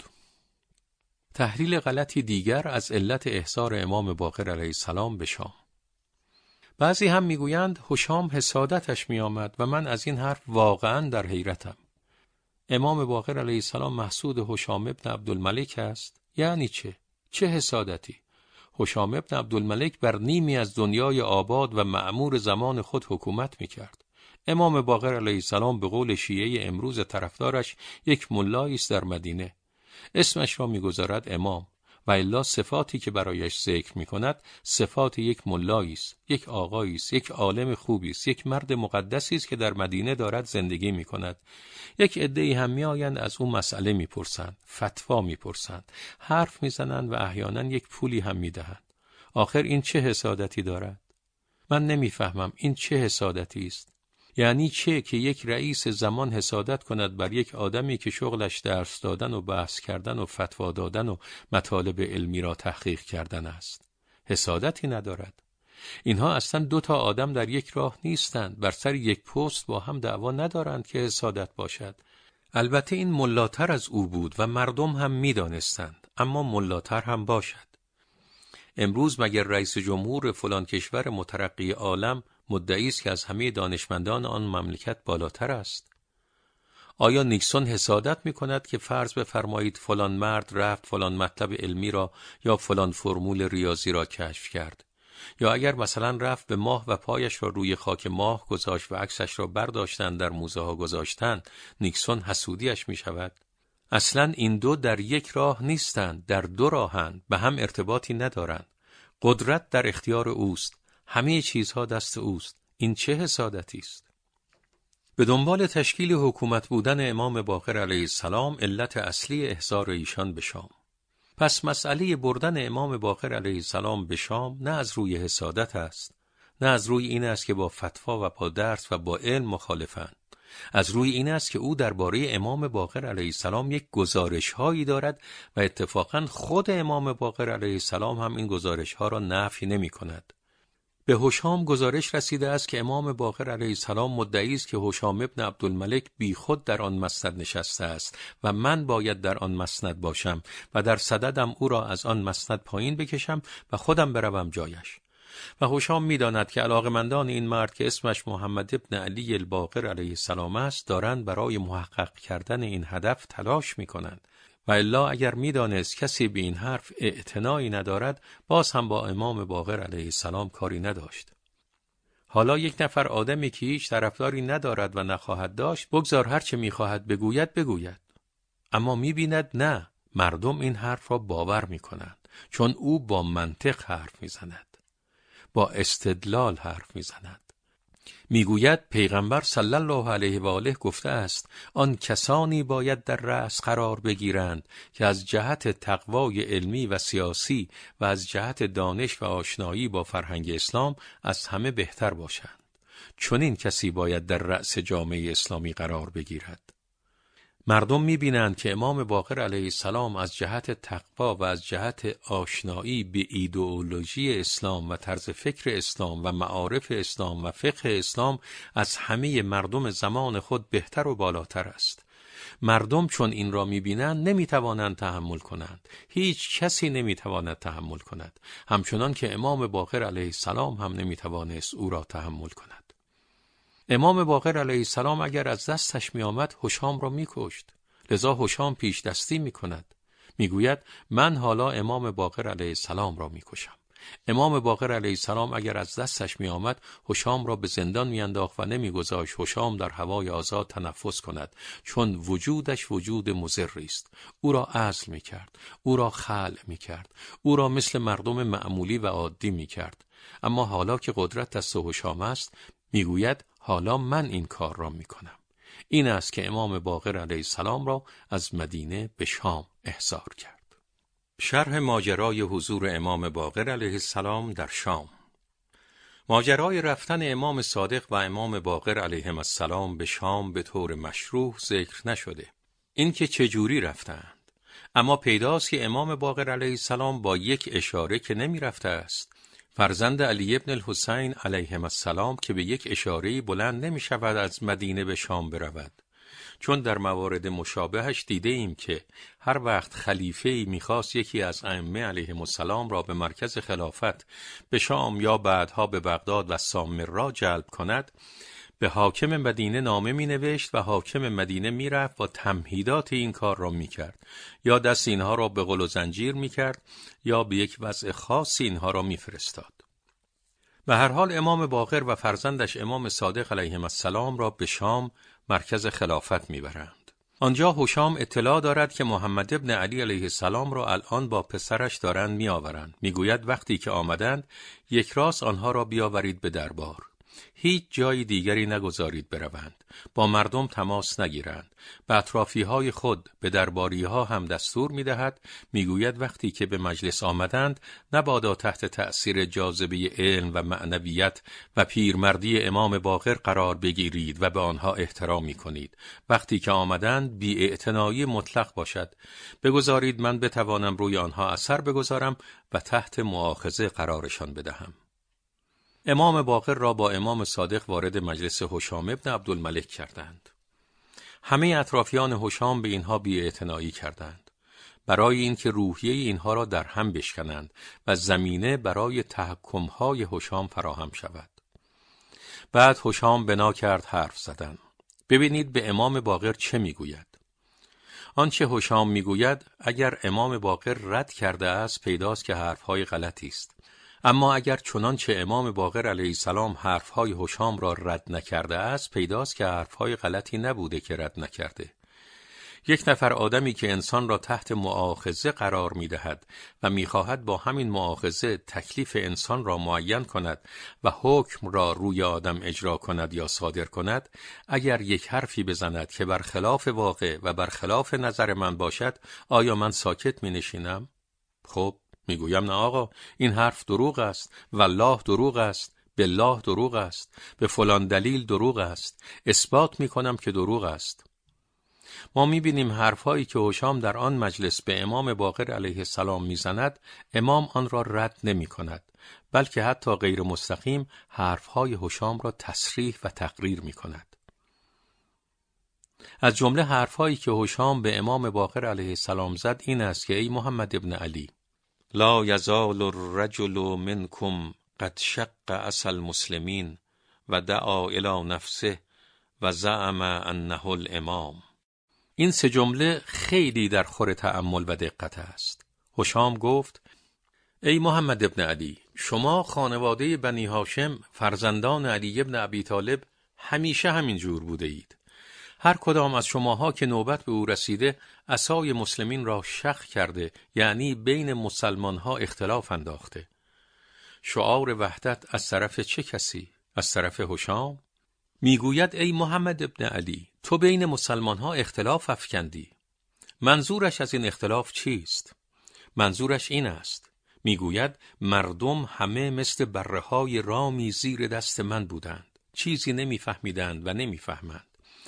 تحلیل غلطی دیگر از علت احضار امام باقر علیه السلام به شام. بعضی هم میگویند هشام حسادتش میآمد و من از این حرف واقعا در حیرتم. امام باقر علیه السلام محسود هشام ابن عبدالملک است؟ یعنی چه؟ چه حسادتی؟ هشام ابن عبدالملک بر نیمی از دنیای آباد و معمور زمان خود حکومت میکرد. امام باقر علیه السلام به قول شیعه امروز طرفدارش یک ملایی است در مدینه. اسمش را میگذارد امام و الا صفاتی که برایش ذکر میکند صفات یک ملایی است، یک آقایی است، یک عالم خوبی است، یک مرد مقدسی است که در مدینه دارد زندگی میکند. یک عده‌ای هم میآیند از او مسئله میپرسند، فتوا میپرسند، حرف میزنند و احیانا یک پولی هم میدهند. آخر این چه حسادتی دارد؟ من نمیفهمم این چه حسادتی است. یعنی چه که یک رئیس زمان حسادت کند بر یک آدمی که شغلش درس دادن و بحث کردن و فتوا دادن و مطالب علمی را تحقیق کردن است؟ حسادتی ندارد. اینها اصلا دو تا آدم در یک راه نیستند، بر سر یک پست با هم دعوا ندارند که حسادت باشد. البته این ملاتر از او بود و مردم هم میدانستند، اما ملاتر هم باشد. امروز مگر رئیس جمهور فلان کشور مترقی عالم مدعی است که از همه دانشمندان آن مملکت بالاتر است؟ آیا نیکسون حسادت می کند که فرض بفرمایید فلان مرد رفت فلان مطلب علمی را یا فلان فرمول ریاضی را کشف کرد؟ یا اگر مثلا رفت به ماه و پایش را روی خاک ماه گذاشت و عکسش را برداشتن در موزه ها گذاشتن، نیکسون حسودیش می شود؟ اصلا این دو در یک راه نیستند، در دو راهند، به هم ارتباطی ندارند. قدرت در اختیار اوست، همه چیزها دست اوست. این چه حسادتی است؟ به دنبال تشکیل حکومت بودن امام باقر علیه السلام علت اصلی احضار ایشان به شام. پس مسئله بردن امام باقر علیه السلام به شام نه از روی حسادت است، نه از روی این است که با فتوا و با درس و با علم مخالفند. از روی این است که او درباره امام باقر علیه السلام یک گزارش هایی دارد و اتفاقاً خود امام باقر علیه السلام هم این گزارش ها را نفی نمی کند. به هشام گزارش رسیده است که امام باقر علیه السلام مدعی است که هشام ابن عبدالملک بی خود در آن مسند نشسته است و من باید در آن مسند باشم و در صددم او را از آن مسند پایین بکشم و خودم بروم جایش. و هشام می‌داند که علاقمندان این مرد که اسمش محمد ابن علی الباقر علیه السلام است دارند برای محقق کردن این هدف تلاش می‌کنند و الا اگر می‌دانست کسی به این حرف اعتنایی ندارد باز هم با امام باقر علیه السلام کاری نداشت. حالا یک نفر آدمی که هیچ طرفداری ندارد و نخواهد داشت بگذار هر چه می‌خواهد بگوید بگوید. اما می‌بیند نه، مردم این حرف را باور می‌کنند چون او با منطق حرف می‌زند، با استدلال حرف می‌زند. میگوید پیغمبر صلی الله علیه و آله گفته است آن کسانی باید در رأس قرار بگیرند که از جهت تقوای علمی و سیاسی و از جهت دانش و آشنایی با فرهنگ اسلام از همه بهتر باشند. چون این کسی باید در رأس جامعه اسلامی قرار بگیرد. مردم می‌بینند که امام باقر علیه السلام از جهت تقوا و از جهت آشنایی به ایدئولوژی اسلام و طرز فکر اسلام و معارف اسلام و فقه اسلام از همه مردم زمان خود بهتر و بالاتر است. مردم چون این را می‌بینند نمی‌توانند تحمل کنند. هیچ کسی نمی‌تواند تحمل کند. همچنان که امام باقر علیه السلام هم نمی‌توانست او را تحمل کند. امام باقر علیه السلام اگر از دستش می آمد هشام را می کشت. لذا هشام پیش دستی می کند. می گوید من حالا امام باقر علیه السلام را می کشم. امام باقر علیه السلام اگر از دستش می آمد هشام را به زندان می انداخت و نمی گذاشت هشام در هوای آزاد تنفس کند، چون وجودش وجود مضری است. او را عزل می کرد، او را خلع می کرد، او را مثل مردم معمولی و عادی می کرد. اما حالا که قدرت دست هشام است می گوید حالا من این کار را می کنم. این است که امام باقر علیه السلام را از مدینه به شام احضار کرد. شرح ماجرای حضور امام باقر علیه السلام در شام. ماجرای رفتن امام صادق و امام باقر علیهم السلام به شام به طور مشروح ذکر نشده. این که چجوری رفتند. اما پیداست که امام باقر علیه السلام با یک اشاره که نمی رفته است. فرزند علی ابن الحسین علیهم السلام که به یک اشاره‌ای بلند نمی شود از مدینه به شام برود، چون در موارد مشابهش دیده ایم که هر وقت خلیفه‌ای می‌خواست یکی از ائمه علیهم السلام را به مرکز خلافت به شام یا بعدها به بغداد و سامرا جلب کند، به حاکم مدینه نامه می نوشت و حاکم مدینه می رفت و تمهیدات این کار را می کرد، یا دست اینها را به غل و زنجیر می کرد یا به یک وضع خاص اینها را می فرستاد. به هر حال امام باقر و فرزندش امام صادق علیهم السلام را به شام مرکز خلافت می برند. آنجا هشام اطلاع دارد که محمد ابن علی علیه السلام را الان با پسرش دارند می آورند. می گوید وقتی که آمدند یک راست آنها را بیاورید به دربار. هیچ جای دیگری نگذارید بروند. با مردم تماس نگیرند. به اطرافی های خود به درباری ها هم دستور می دهد. می گوید وقتی که به مجلس آمدند نبادا تحت تأثیر جاذبه علم و معنویت و پیرمردی امام باقر قرار بگیرید و به آنها احترام می کنید. وقتی که آمدند بی اعتنایی مطلق باشد. بگذارید من بتوانم روی آنها اثر بگذارم و تحت مؤاخذه قرارشان بدهم. امام باقر را با امام صادق وارد مجلس هشام ابن عبدالملک کردند. همه اطرافیان هشام به اینها بی‌اعتنایی کردند، برای اینکه روحیه اینها را در هم بشکنند و زمینه برای تحکم‌های هشام فراهم شود. بعد هشام بنا کرد حرف زدن. ببینید به امام باقر چه میگوید. آنچه هشام میگوید اگر امام باقر رد کرده است پیداست که حرفهای غلطی است. اما اگر چنانچه امام باقر علیه السلام حرفهای هشام را رد نکرده است پیداست که حرفهای غلطی نبوده که رد نکرده. یک نفر آدمی که انسان را تحت مؤاخذه قرار می‌دهد و می‌خواهد با همین مؤاخذه تکلیف انسان را معین کند و حکم را روی آدم اجرا کند یا صادر کند، اگر یک حرفی بزند که برخلاف واقع و برخلاف نظر من باشد، آیا من ساکت می‌نشینم؟ خب میگویم نه آقا، این حرف دروغ است، والله دروغ است، بالله دروغ است، به فلان دلیل دروغ است، اثبات می‌کنم که دروغ است. ما می‌بینیم حرفایی که هشام در آن مجلس به امام باقر علیه السلام میزند، امام آن را رد نمی‌کند، بلکه حتی غیر مستقیم حرفهای هشام را تصریح و تقریر می‌کند. از جمله حرفهایی که هشام به امام باقر علیه السلام زد این است که ای محمد ابن علی، لا یزال الرجل منکم قد شق عصا المسلمین و دعا الی نفسه و زعم انه الامام. این سه جمله خیلی در خور تأمل و دقت است. هشام گفت ای محمد ابن علی، شما خانواده بنی هاشم فرزندان علی ابن ابی طالب همیشه همین جور بوده اید. هر کدام از شماها که نوبت به او رسیده عصای مسلمین را شق کرده، یعنی بین مسلمان ها اختلاف انداخته. شعار وحدت از طرف چه کسی؟ از طرف هشام؟ میگوید ای محمد ابن علی، تو بین مسلمان ها اختلاف افکندی. منظورش از این اختلاف چیست؟ منظورش این است، میگوید مردم همه مثل بره های رامی زیر دست من بودند، چیزی نمیفهمیدند و نمیفهمند.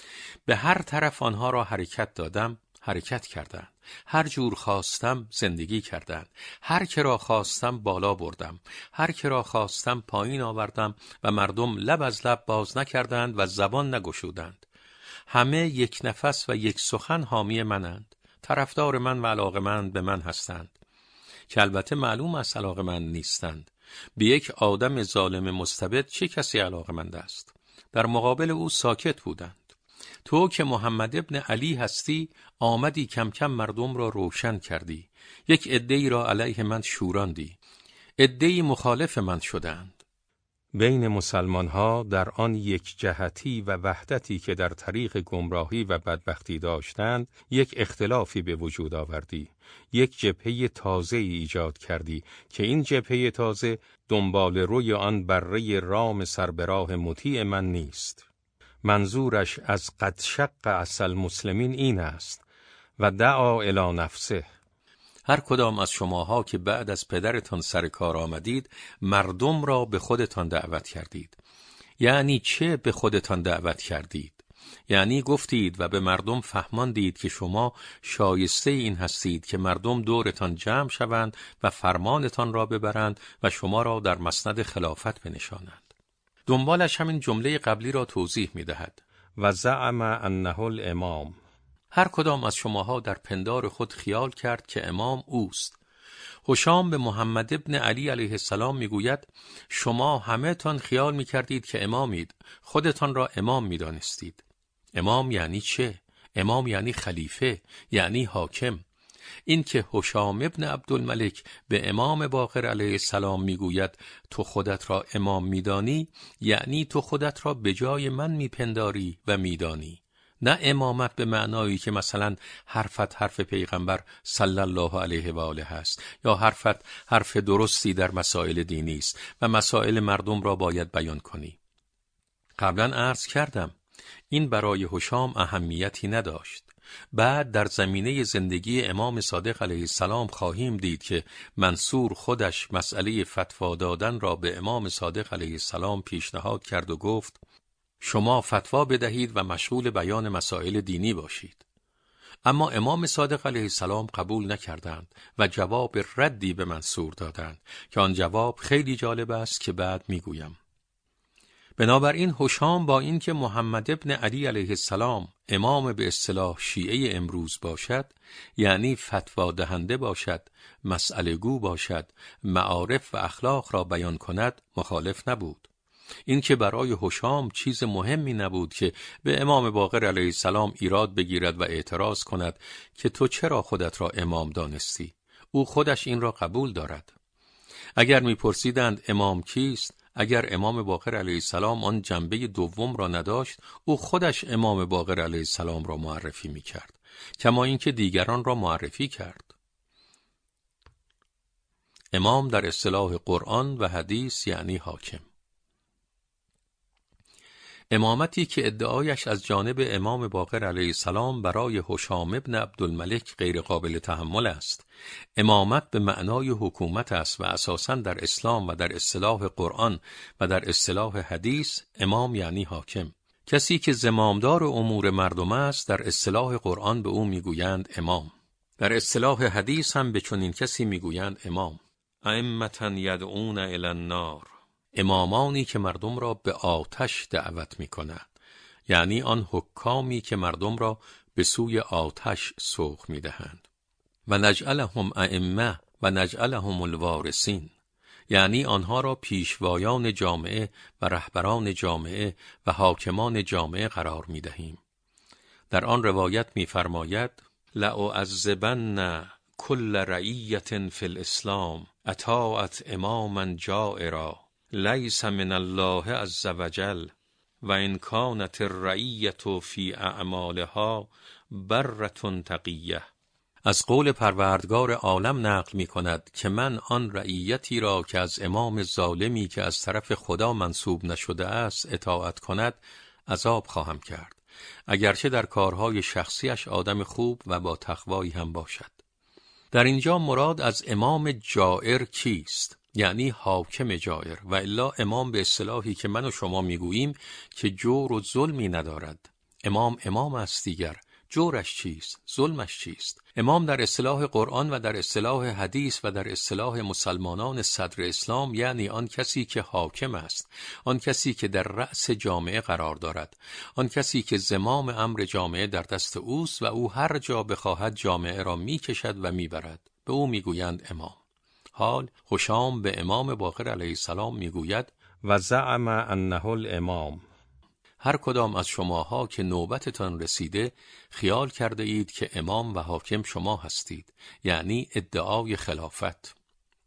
به هر طرف آنها را حرکت دادم، حرکت کردند. هر جور خواستم زندگی کردند. هر که را خواستم بالا بردم، هر که را خواستم پایین آوردم و مردم لب از لب باز نکردند و زبان نگشودند. همه یک نفس و یک سخن حامی منند، طرفدار من و علاقمند به من هستند، که البته معلوم است علاقمند نیستند. به یک آدم ظالم مستبد چه کسی علاقمند است؟ در مقابل او ساکت بودند. تو که محمد ابن علی هستی، آمدی کم کم مردم را روشن کردی، یک عده‌ای را علیه من شوراندی، عده‌ای مخالف من شدند. بین مسلمان ها در آن یک جهتی و وحدتی که در طریق گمراهی و بدبختی داشتند، یک اختلافی به وجود آوردی، یک جبهه تازه ایجاد کردی که این جبهه تازه دنبال روی آن بره رام سربراه مطیع من نیست. منظورش از قد شق عصا المسلمین این است و دعا الی نفسه. هر کدام از شماها که بعد از پدرتان سر کار آمدید، مردم را به خودتان دعوت کردید. یعنی چه به خودتان دعوت کردید؟ یعنی گفتید و به مردم فهماندید که شما شایسته این هستید که مردم دورتان جمع شوند و فرمانتان را ببرند و شما را در مسند خلافت بنشانند. دنبالش همین جمله قبلی را توضیح می دهد. و زعم انه الامام. هر کدام از شماها در پندار خود خیال کرد که امام اوست. هشام به محمد ابن علی علیه السلام می گوید شما همه تان خیال می کردید که امامید، خودتان را امام می دانستید. امام یعنی چه؟ امام یعنی خلیفه، یعنی حاکم. این که هشام ابن عبدالملک به امام باقر علیه السلام میگوید تو خودت را امام میدانی، یعنی تو خودت را به جای من میپنداری و میدانی. نه امامت به معنایی که مثلا حرفت حرف پیغمبر صلی الله علیه و آله هست، یا حرفت حرف درستی در مسائل دینی است و مسائل مردم را باید بیان کنی. قبلا عرض کردم این برای هشام اهمیتی نداشت. بعد در زمینه زندگی امام صادق علیه السلام خواهیم دید که منصور خودش مسئله فتوا دادن را به امام صادق علیه السلام پیشنهاد کرد و گفت شما فتوا بدهید و مشغول بیان مسائل دینی باشید. اما امام صادق علیه السلام قبول نکردند و جواب ردی به منصور دادند که آن جواب خیلی جالب است که بعد میگویم. بنابراین هشام با اینکه محمد ابن علی علیه السلام امام به اصطلاح شیعه امروز باشد، یعنی فتوا دهنده باشد، مسئله گو باشد، معارف و اخلاق را بیان کند، مخالف نبود. این که برای هشام چیز مهمی نبود که به امام باقر علیه السلام ایراد بگیرد و اعتراض کند که تو چرا خودت را امام دانستی. او خودش این را قبول دارد. اگر میپرسیدند امام کیست، اگر امام باقر علیه السلام آن جنبه دوم را نداشت، او خودش امام باقر علیه السلام را معرفی میکرد. کما اینکه دیگران را معرفی کرد. امام در اصطلاح قرآن و حدیث یعنی حاکم. امامتی که ادعایش از جانب امام باقر علیه السلام برای هشام ابن عبدالملک غیر قابل تحمل است. امامت به معنای حکومت است و اساساً در اسلام و در اصطلاح قرآن و در اصطلاح حدیث امام یعنی حاکم. کسی که زمامدار امور مردم است در اصطلاح قرآن به او میگویند امام. در اصطلاح حدیث هم به چنین کسی میگویند امام. ائمة یدعون الی النار، امامانی که مردم را به آتش دعوت میکنند، یعنی آن حکامی که مردم را به سوی آتش سوق میدهند. و نجعلهم ائمه و نجعلهم الوارثین، یعنی آنها را پیشوایان جامعه و رهبران جامعه و حاکمان جامعه قرار میدهیم. در آن روایت میفرماید لأعذبن کل رعیة فی الاسلام اطاعت اماما جائرا لیس من الله عز وجل و ان کانت الرعیة فی اعمالها برة تقیه. از قول پروردگار عالم نقل می کند که من آن رعیتی را که از امام ظالمی که از طرف خدا منصوب نشده است اطاعت کند عذاب خواهم کرد، اگرچه در کارهای شخصیش آدم خوب و با تقوایی هم باشد. در اینجا مراد از امام جائر کیست؟ یعنی حاکم جائر، و الا امام به اصطلاحی که من و شما میگوییم که جور و ظلمی ندارد. امام امام است دیگر، جورش چیست؟ ظلمش چیست؟ امام در اصطلاح قرآن و در اصطلاح حدیث و در اصطلاح مسلمانان صدر اسلام یعنی آن کسی که حاکم است، آن کسی که در رأس جامعه قرار دارد، آن کسی که زمام امر جامعه در دست اوست و او هر جا بخواهد جامعه را میکشد و میبرد. به او میگویند امام. حال هشام به امام باقر علیه السلام میگوید و زعم انه الامام. هر کدام از شماها که نوبتتان رسیده خیال کرده اید که امام و حاکم شما هستید، یعنی ادعای خلافت.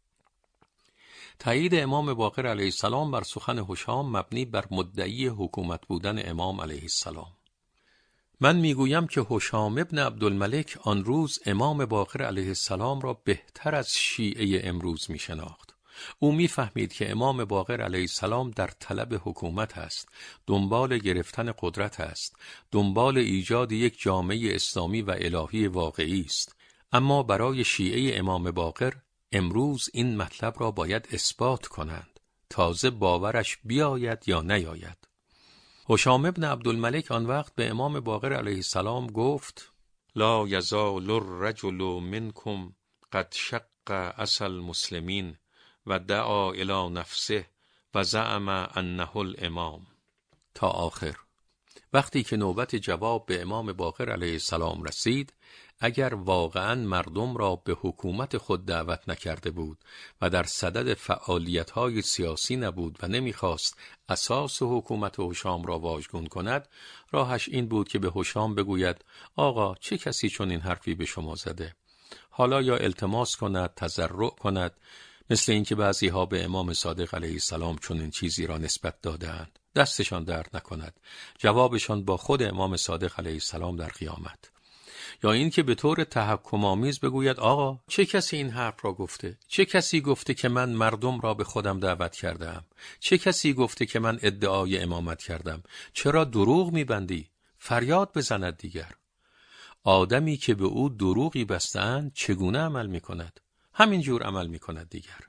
تایید امام باقر علیه السلام بر سخن هشام مبنی بر مدعی حکومت بودن امام علیه السلام. من میگویم که هشام ابن عبدالملک آن روز امام باقر علیه السلام را بهتر از شیعه امروز میشناخت. او میفهمید که امام باقر علیه السلام در طلب حکومت است، دنبال گرفتن قدرت است، دنبال ایجاد یک جامعه اسلامی و الهی واقعی است. اما برای شیعه امام باقر امروز این مطلب را باید اثبات کنند، تازه باورش بیاید یا نیاید. هشام ابن عبدالملک آن وقت به امام باقر علیه السلام گفت لا یزال الرجل منکم قد شق عصا المسلمین و دعا الی نفسه و زعم انه الامام، تا آخر. وقتی که نوبت جواب به امام باقر علیه السلام رسید، اگر واقعاً مردم را به حکومت خود دعوت نکرده بود و در صدد فعالیت‌های سیاسی نبود و نمی‌خواست اساس حکومت هشام را واژگون کند، راهش این بود که به هشام بگوید آقا چه کسی چون این حرفی به شما زده؟ حالا یا التماس کند، تضرع کند، مثل اینکه بعضی ها به امام صادق علیه السلام چون این چیزی را نسبت دادند، دستشان درد نکند، جوابشان با خود امام صادق علیه السلام در قیامت. یا این که به طور تحکم آمیز بگوید آقا چه کسی این حرف را گفته؟ چه کسی گفته که من مردم را به خودم دعوت کردم؟ چه کسی گفته که من ادعای امامت کردم؟ چرا دروغ میبندی؟ فریاد بزند دیگر. آدمی که به او دروغی بستند چگونه عمل میکند؟ همین جور عمل میکند دیگر.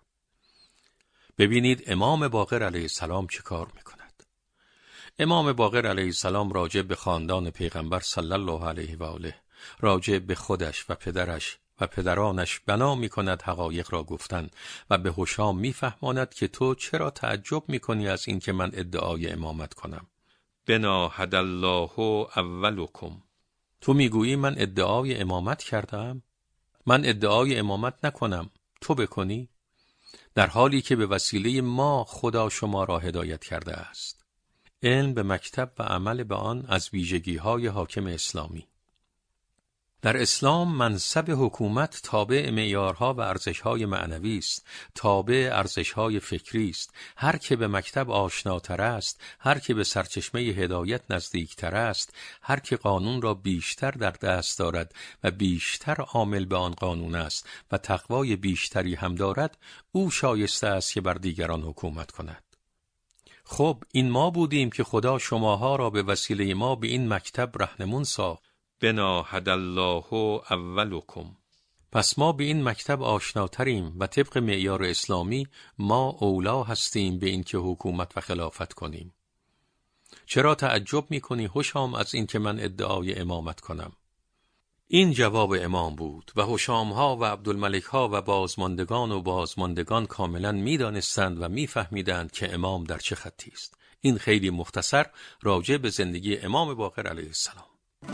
ببینید امام باقر علیه السلام چه کار میکند. امام باقر علیه السلام راجع به خاندان پیغمبر صلی الله علیه و آله، راجع به خودش و پدرش و پدرانش بنا میکند حقایق را گفتن و به هشام میفهماند که تو چرا تعجب میکنی از این که من ادعای امامت کنم؟ بنا هدی الله اولکم. تو میگویی من ادعای امامت کردم؟ من ادعای امامت نکنم، تو بکنی؟ در حالی که به وسیله ما خدا شما را هدایت کرده است. علم به مکتب و عمل به آن از ویژگی‌های حاکم اسلامی. در اسلام منصب حکومت تابع معیارها و ارزش‌های معنوی است، تابع ارزش‌های فکری است. هر که به مکتب آشناتر است، هر که به سرچشمه هدایت نزدیکتر است، هر که قانون را بیشتر در دست دارد و بیشتر عامل به آن قانون است و تقوای بیشتری هم دارد، او شایسته است که بر دیگران حکومت کند. خب این ما بودیم که خدا شماها را به وسیله ما به این مکتب رهنمون ساخت. بنا هدالله اولکم. پس ما به این مکتب آشناتریم و طبق معیار اسلامی ما اولا هستیم به این که حکومت و خلافت کنیم. چرا تعجب می‌کنی هشام از این که من ادعای امامت کنم؟ این جواب امام بود و هشام‌ها و عبدالملک‌ها و بازماندگان و بازماندگان کاملا می‌دانستند و می‌فهمیدند که امام در چه خطی است. این خیلی مختصر راجع به زندگی امام باقر علیه السلام.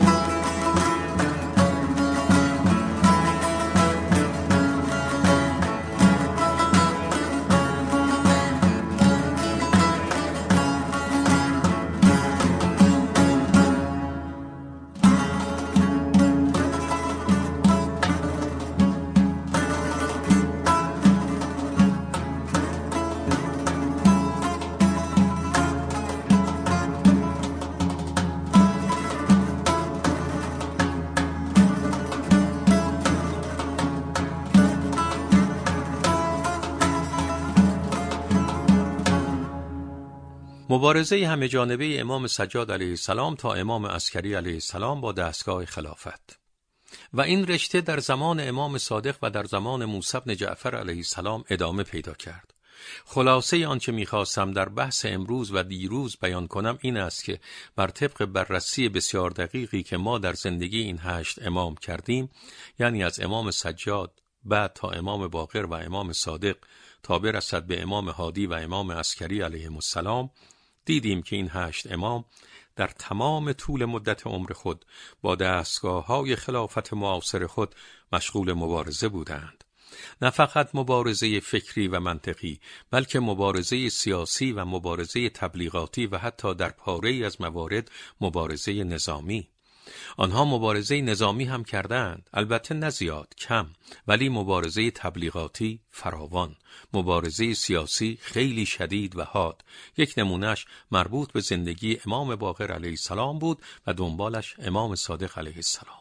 مبارزه همه جانبه امام سجاد علیه السلام تا امام عسکری علیه السلام با دستگاه خلافت و این رشته در زمان امام صادق و در زمان موسی بن جعفر علیه السلام ادامه پیدا کرد. خلاصه آنچه می‌خواستم در بحث امروز و دیروز بیان کنم این است که بر طبق بررسی بسیار دقیقی که ما در زندگی این هشت امام کردیم، یعنی از امام سجاد بعد تا امام باقر و امام صادق تا برسد به امام هادی و امام عسکری علیهم السلام، دیدیم که این هشت امام در تمام طول مدت عمر خود با دستگاه‌های خلافت معاصر خود مشغول مبارزه بودند. نه فقط مبارزه فکری و منطقی، بلکه مبارزه سیاسی و مبارزه تبلیغاتی و حتی در پاره‌ای از موارد مبارزه نظامی. آنها مبارزه نظامی هم کردند، البته نه زیاد، کم، ولی مبارزه تبلیغاتی فراوان، مبارزه سیاسی خیلی شدید و حاد. یک نمونهش مربوط به زندگی امام باقر علیه السلام بود و دنبالش امام صادق علیه السلام.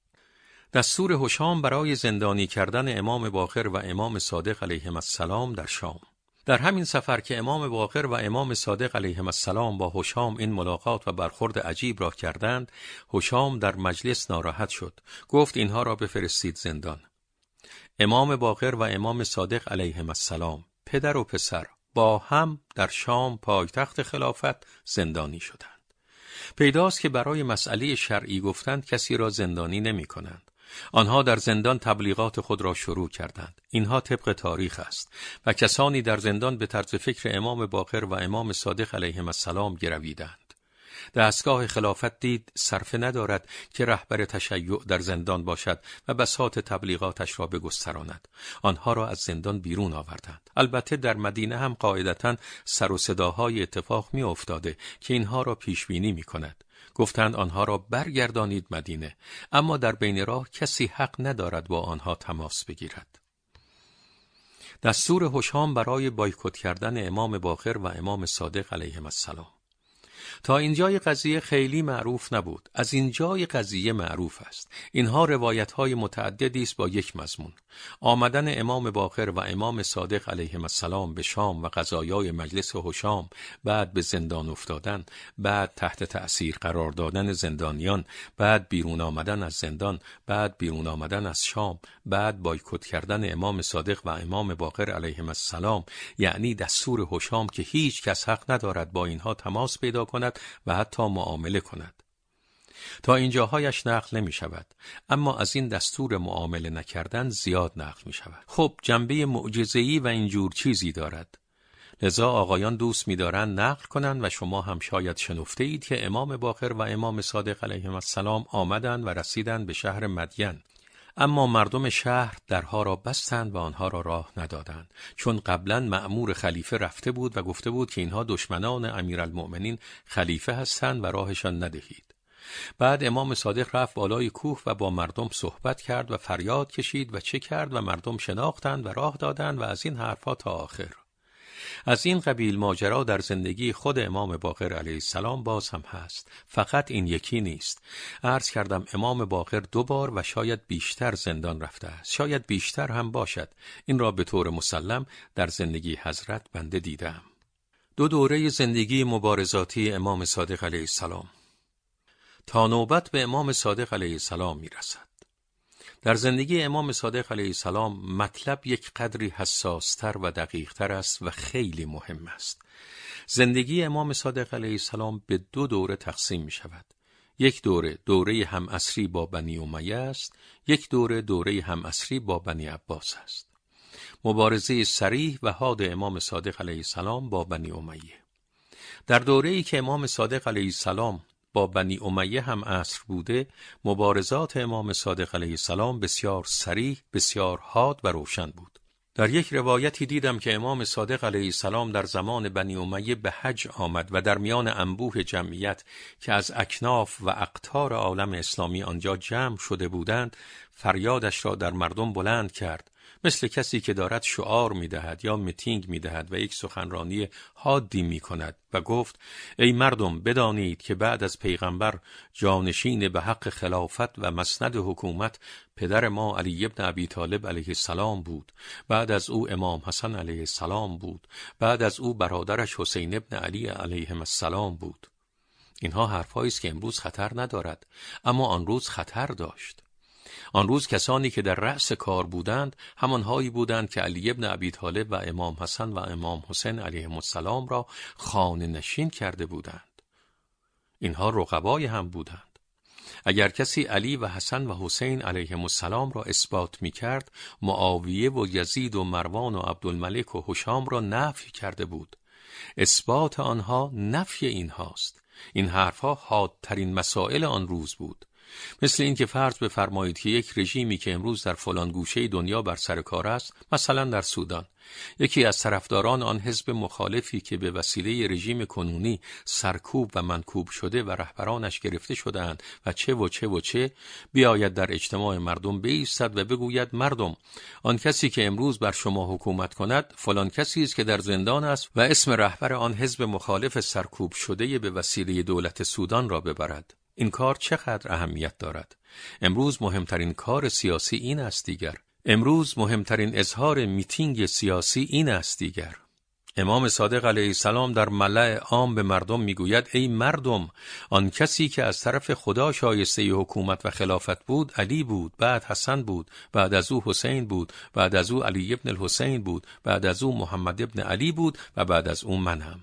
دستور هشام برای زندانی کردن امام باقر و امام صادق علیهم السلام در شام. در همین سفر که امام باقر و امام صادق علیهم السلام با هشام این ملاقات و برخورد عجیب را کردند، هشام در مجلس ناراحت شد. گفت اینها را بفرستید زندان. امام باقر و امام صادق علیهم السلام، پدر و پسر، با هم در شام پایتخت خلافت زندانی شدند. پیداست که برای مسئله شرعی گفتند کسی را زندانی نمی کنند. آنها در زندان تبلیغات خود را شروع کردند. اینها طبق تاریخ است و کسانی در زندان به طرز فکر امام باقر و امام صادق علیهم السلام گرویدند. دستگاه خلافت دید صرفه ندارد که رهبر تشیع در زندان باشد و بساط تبلیغاتش را بگستراند. آنها را از زندان بیرون آوردند. البته در مدینه هم قاعدتاً سر و صداهای اتفاق می افتاده که اینها را پیش بینی می کند. گفتند آنها را برگردانید مدینه، اما در بین راه کسی حق ندارد با آنها تماس بگیرد. دستور هشام برای بایکوت کردن امام باقر و امام صادق علیهم السلام. تا اینجای قضیه خیلی معروف نبود، از اینجای قضیه معروف است. اینها روایت‌های متعددی است با یک مضمون: آمدن امام باقر و امام صادق علیهم السلام به شام و قضایای مجلس هشام، بعد به زندان افتادن، بعد تحت تأثیر قرار دادن زندانیان، بعد بیرون آمدن از زندان، بعد بیرون آمدن از شام، بعد بایکوت کردن امام صادق و امام باقر علیهم السلام، یعنی دستور هشام که هیچ کس حق ندارد با اینها تماس پیدا کند و حتی معامله کند. تا اینجاهایش نقل نمی شود، اما از این دستور معامله نکردن زیاد نقل می شود. خب جنبه معجزه‌ای و اینجور چیزی دارد، لذا آقایان دوست می دارند نقل کنند و شما هم شاید شنفته اید که امام باقر و امام صادق علیهم السلام آمدند و رسیدند به شهر مدین، اما مردم شهر درها را بستند و آنها را راه ندادند، چون قبلا مأمور خلیفه رفته بود و گفته بود که اینها دشمنان امیرالمؤمنین خلیفه هستند و راهشان ندهید. بعد امام صادق رفت بالای کوه و با مردم صحبت کرد و فریاد کشید و چه کرد و مردم شناختند و راه دادند و از این حرفا تا آخر. از این قبیل ماجرا در زندگی خود امام باقر علیه السلام باز هم هست. فقط این یکی نیست. عرض کردم امام باقر دو بار و شاید بیشتر زندان رفته است. شاید بیشتر هم باشد. این را به طور مسلم در زندگی حضرت بنده دیدم. دو دوره زندگی مبارزاتی امام صادق علیه السلام. تا نوبت به امام صادق علیه السلام می رسد. در زندگی امام صادق علیه السلام مطلب یک قدری حساستر و دقیقتر است و خیلی مهم است. زندگی امام صادق علیه السلام به دو دوره تقسیم می شود. یک دوره دوره هم عصری با بنی امیه است، یک دوره دوره هم عصری با بنی عباس است. مبارزه صریح و حاد امام صادق علیه السلام با بنی امیه. در دوره‌ای که امام صادق علیه السلام با بنی امیه هم عصر بوده، مبارزات امام صادق علیه السلام بسیار صریح، بسیار حاد و روشن بود. در یک روایتی دیدم که امام صادق علیه السلام در زمان بنی امیه به حج آمد و در میان انبوه جمعیت که از اکناف و اقطار عالم اسلامی آنجا جمع شده بودند، فریادش را در مردم بلند کرد، مثل کسی که دارد شعار می‌دهد یا میتینگ می‌دهد و یک سخنرانی حادی می‌کند و گفت: ای مردم، بدانید که بعد از پیغمبر جانشین به حق خلافت و مسند حکومت پدر ما علی ابن ابی طالب علیه السلام بود، بعد از او امام حسن علیه السلام بود، بعد از او برادرش حسین ابن علی علیهم السلام بود. اینها حرفایی است که امروز خطر ندارد، اما آن روز خطر داشت. آن روز کسانی که در رأس کار بودند همانهایی بودند که علی ابن ابی طالب و امام حسن و امام حسین علیهم السلام را خانه نشین کرده بودند. اینها رقبای هم بودند. اگر کسی علی و حسن و حسین علیهم السلام را اثبات می کرد، معاویه و یزید و مروان و عبدالملک و هشام را نفی کرده بود. اثبات آنها نفی اینهاست. این حرفها حادترین مسائل آن روز بود. مثل این که فرض بفرمایید که یک رژیمی که امروز در فلان گوشه دنیا بر سر کار است، مثلا در سودان، یکی از طرفداران آن حزب مخالفی که به وسیله رژیم کنونی سرکوب و منکوب شده و رهبرانش گرفته شده‌اند و چه و چه و چه، بیاید در اجتماع مردم بایستد و بگوید: مردم، آن کسی که امروز بر شما حکومت کند فلان کسی است که در زندان است و اسم رهبر آن حزب مخالف سرکوب شده به وسیله دولت سودان را ببرد. این کار چقدر اهمیت دارد؟ امروز مهمترین کار سیاسی این است دیگر. امروز مهمترین اظهار میتینگ سیاسی این است دیگر. امام صادق علیه السلام در ملأ عام به مردم میگوید: ای مردم، آن کسی که از طرف خدا شایسته حکومت و خلافت بود علی بود، بعد حسن بود، بعد از او حسین بود، بعد از او علی ابن الحسین بود، بعد از او محمد ابن علی بود و بعد از او منم.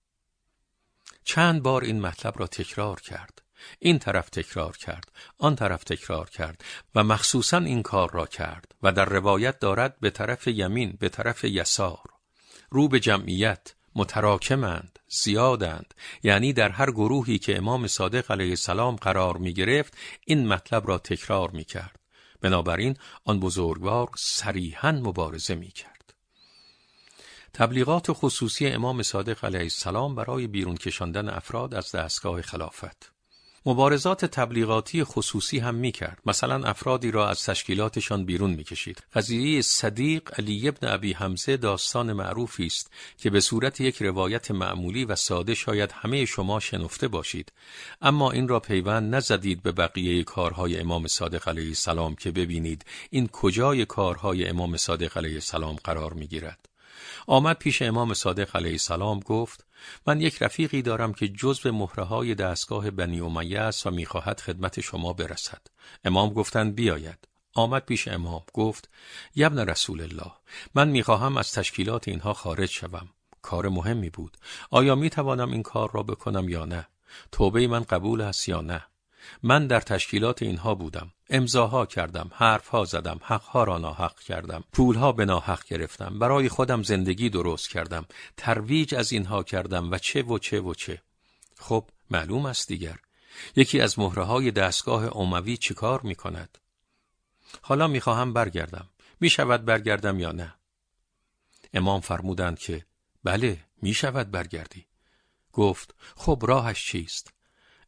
چند بار این مطلب را تکرار کرد. این طرف تکرار کرد، آن طرف تکرار کرد و مخصوصاً این کار را کرد و در روایت دارد به طرف یمین، به طرف یسار، رو به جمعیت، متراکمند، زیادند، یعنی در هر گروهی که امام صادق علیه السلام قرار می گرفت این مطلب را تکرار می کرد. بنابراین آن بزرگوار صریحاً مبارزه می کرد. تبلیغات خصوصی امام صادق علیه السلام برای بیرون کشاندن افراد از دستگاه خلافت. مبارزات تبلیغاتی خصوصی هم می کرد. مثلا افرادی را از تشکیلاتشان بیرون می کشید. قضیه صدیق علی ابن ابی حمزه داستان معروفی است که به صورت یک روایت معمولی و ساده شاید همه شما شنفته باشید، اما این را پیوند نزدید به بقیه کارهای امام صادق علیه السلام که ببینید این کجای کارهای امام صادق علیه السلام قرار می گیرد. آمد پیش امام صادق علیه السلام، گفت: من یک رفیقی دارم که جزو مهره‌های دستگاه بنی امیه است و می‌خواهد خدمت شما برسد. امام گفتند بیاید. آمد پیش امام، گفت: ابن رسول الله، من می‌خواهم از تشکیلات اینها خارج شوم. کار مهمی بود. آیا می‌توانم این کار را بکنم یا نه؟ توبه من قبول است یا نه؟ من در تشکیلات اینها بودم، امضاها کردم، حرفها زدم، حقها را ناحق کردم، پولها به ناحق گرفتم، برای خودم زندگی درست کردم، ترویج از اینها کردم و چه و چه و چه. خب معلوم است دیگر یکی از مهره‌های دستگاه اموی چیکار می‌کند؟ حالا می‌خواهم برگردم. می‌شود برگردم یا نه؟ امام فرمودند که بله، می‌شود برگردی. گفت: خب راهش چیست؟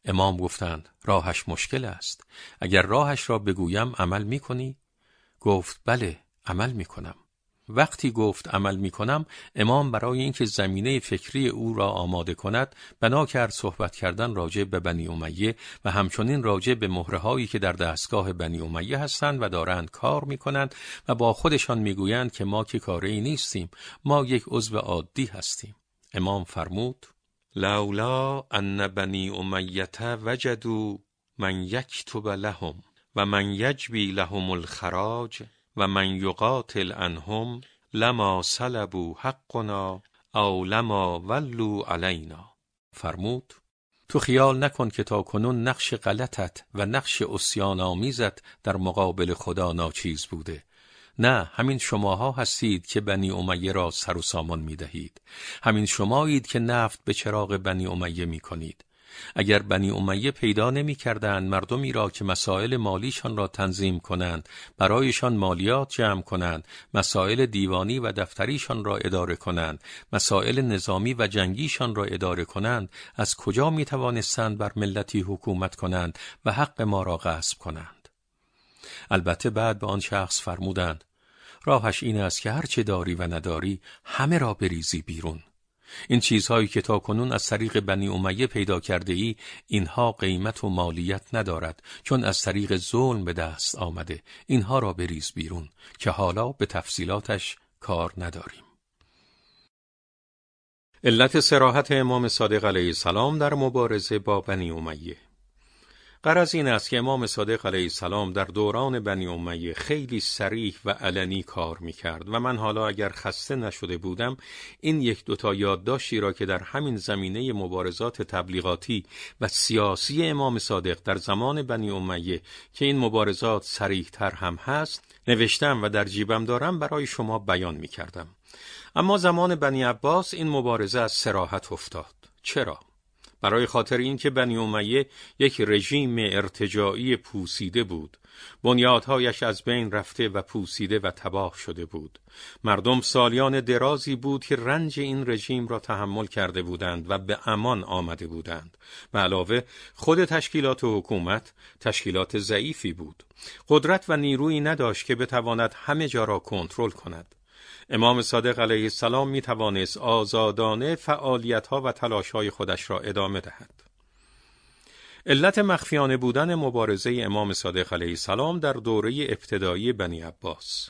امام گفتند راهش مشکل است. اگر راهش را بگویم عمل می کنی؟ گفت بله، عمل می کنم. وقتی گفت عمل می کنم، امام برای اینکه زمینه فکری او را آماده کند بنا کرد صحبت کردن راجع به بنی امیه و همچنین راجع به مهره هایی که در دستگاه بنی امیه هستند و دارند کار می کنند و با خودشان می گویند که ما که کاری نیستیم، ما یک عضو عادی هستیم. امام فرمود لولا ان بنی امیه وجدوا من یکتب لهم و من یجبی لهم الخراج و من یقاتل عنهم لما سلبوا حقنا او لما ولوا علینا. فرمود تو خیال نکن که تا کنون نقش غلطت و نقش عصیان آمیزت در مقابل خدا ناچیز بوده. نه، همین شماها هستید که بنی امیه را سر و سامان می دهید. همین شمایید که نفت به چراغ بنی امیه می کنید. اگر بنی امیه پیدا نمی کردند مردمی را که مسائل مالیشان را تنظیم کنند، برایشان مالیات جمع کنند، مسائل دیوانی و دفتریشان را اداره کنند، مسائل نظامی و جنگیشان را اداره کنند، از کجا می توانستند بر ملتی حکومت کنند و حق ما را غصب کنند؟ البته بعد به آن شخص فرمودند راهش این است که هر چه داری و نداری همه را بریزی بیرون. این چیزهایی که تا کنون از طریق بنی امیه پیدا کرده ای، اینها قیمت و مالیت ندارد، چون از طریق ظلم به دست آمده. اینها را بریز بیرون که حالا به تفصیلاتش کار نداریم. علت صراحت امام صادق علیه السلام در مبارزه با بنی امیه. غرض این است که امام صادق علیه السلام در دوران بنی امیه خیلی صریح و علنی کار میکرد و من حالا اگر خسته نشده بودم این یک دوتا یادداشتی را که در همین زمینه مبارزات تبلیغاتی و سیاسی امام صادق در زمان بنی امیه که این مبارزات صریح تر هم هست نوشتم و در جیبم دارم برای شما بیان میکردم. اما زمان بنی عباس این مبارزه از صراحت افتاد. چرا؟ برای خاطر این که بنی امیه یک رژیم ارتجاعی پوسیده بود. بنیادهایش از بین رفته و پوسیده و تباه شده بود. مردم سالیان درازی بود که رنج این رژیم را تحمل کرده بودند و به امان آمده بودند. به علاوه خود تشکیلات حکومت تشکیلات ضعیفی بود. قدرت و نیرویی نداشت که بتواند همه جا را کنترل کند. امام صادق علیه السلام می توانست آزادانه فعالیت‌ها و تلاش‌های خودش را ادامه دهد. علت مخفیانه بودن مبارزه امام صادق علیه السلام در دوره ابتدایی بنی عباس.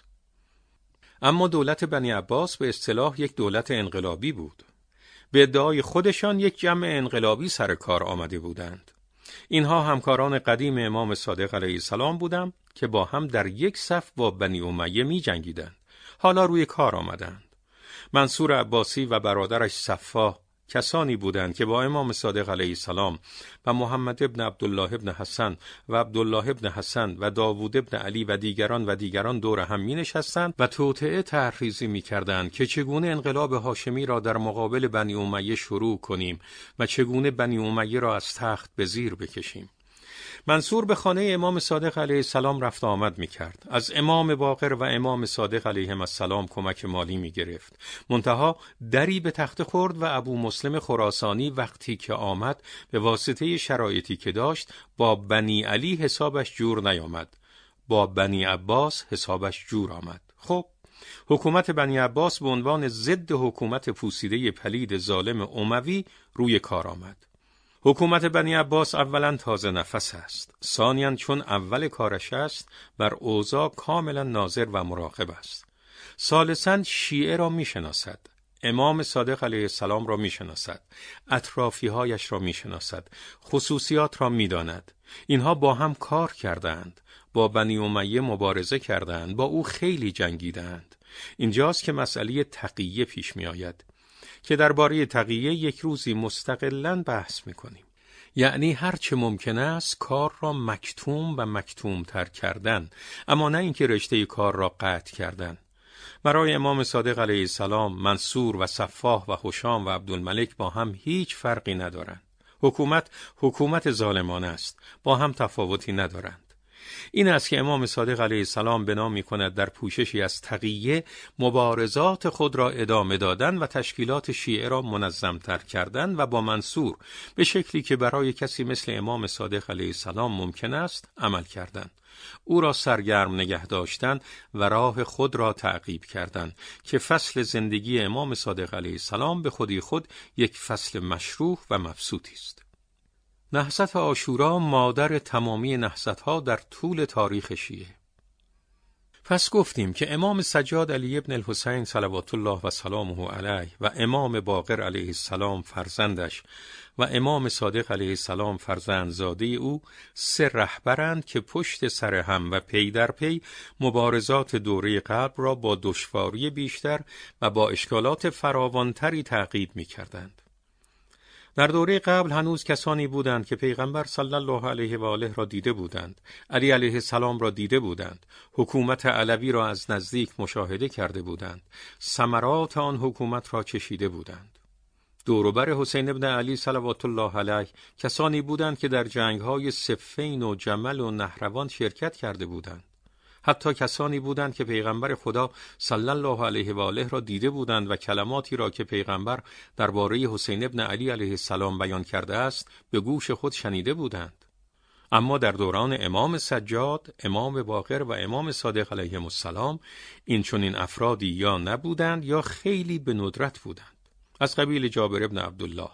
اما دولت بنی عباس به اصطلاح یک دولت انقلابی بود. به ادعای خودشان یک جمع انقلابی سر کار آمده بودند. اینها همکاران قدیم امام صادق علیه السلام بودند که با هم در یک صف با بنی امیه می جنگیدند. حالا روی کار آمدند. منصور عباسی و برادرش صفا کسانی بودند که با امام صادق علیه السلام و محمد ابن عبدالله ابن حسن و عبدالله ابن حسن و داوود ابن علی و دیگران و دیگران دور هم می نشستند و توطئه طرحریزی می کردند که چگونه انقلاب هاشمی را در مقابل بنی امیه شروع کنیم و چگونه بنی امیه را از تخت به زیر بکشیم. منصور به خانه امام صادق علیه السلام رفت آمد می کرد. از امام باقر و امام صادق علیهم السلام کمک مالی می گرفت. منتها دری به تخت خورد و ابو مسلم خراسانی وقتی که آمد به واسطه شرایطی که داشت با بنی علی حسابش جور نیامد. با بنی عباس حسابش جور آمد. خب حکومت بنی عباس به عنوان ضد حکومت پوسیده پلید ظالم اموی روی کار آمد. حکومت بنی عباس اولا تازه نفس است، ثانیاً چون اول کارش است بر اوضاع کاملا ناظر و مراقب است، ثالثاً شیعه را می شناسد، امام صادق علیه السلام را می شناسد، اطرافی هایش را می شناسد، خصوصیات را می داند. اینها با هم کار کردند، با بنی امیه مبارزه کردند، با او خیلی جنگیدند. اینجاست که مسئله تقیه پیش می آید که درباره تقیه یک روزی مستقلاً بحث می‌کنیم. یعنی هر چه ممکن است کار را مکتوم و مکتوم تر کردن، اما نه اینکه رشته کار را قطع کردن. برای امام صادق علیه السلام منصور و صفاح و هشام و عبدالملک با هم هیچ فرقی ندارند. حکومت حکومت ظالمانه است، با هم تفاوتی ندارند. این است که امام صادق علیه السلام بنا می‌کند در پوششی از تقیه مبارزات خود را ادامه دادن و تشکیلات شیعه را منظم‌تر کردن و با منصور به شکلی که برای کسی مثل امام صادق علیه السلام ممکن است عمل کردند. او را سرگرم نگه داشتن و راه خود را تعقیب کردند که فصل زندگی امام صادق علیه السلام به خودی خود یک فصل مشروح و مبسوطی است. نهضت عاشورا مادر تمامی نهضت‌ها در طول تاریخ شیعه. پس گفتیم که امام سجاد علی ابن الحسین صلوات الله و سلامه علیه و امام باقر علیه السلام فرزندش و امام صادق علیه السلام فرزندزاده او سه رهبرند که پشت سر هم و پی در پی مبارزات دوره قبل را با دشواری بیشتر و با اشکالات فراوانتری تعقیب می کردند. در دوره قبل هنوز کسانی بودند که پیغمبر صلی الله علیه و آله را دیده بودند، علی علیه السلام را دیده بودند، حکومت علوی را از نزدیک مشاهده کرده بودند، ثمرات آن حکومت را چشیده بودند. دوروبر حسین ابن علی صلوات الله علیه کسانی بودند که در جنگ‌های صفین و جمل و نهروان شرکت کرده بودند. حتی کسانی بودند که پیغمبر خدا صلی الله علیه و آله را دیده بودند و کلماتی را که پیغمبر درباره حسین ابن علی علیه السلام بیان کرده است به گوش خود شنیده بودند. اما در دوران امام سجاد، امام باقر و امام صادق علیهم السلام این چنین افرادی یا نبودند یا خیلی به ندرت بودند، از قبیل جابر ابن عبدالله.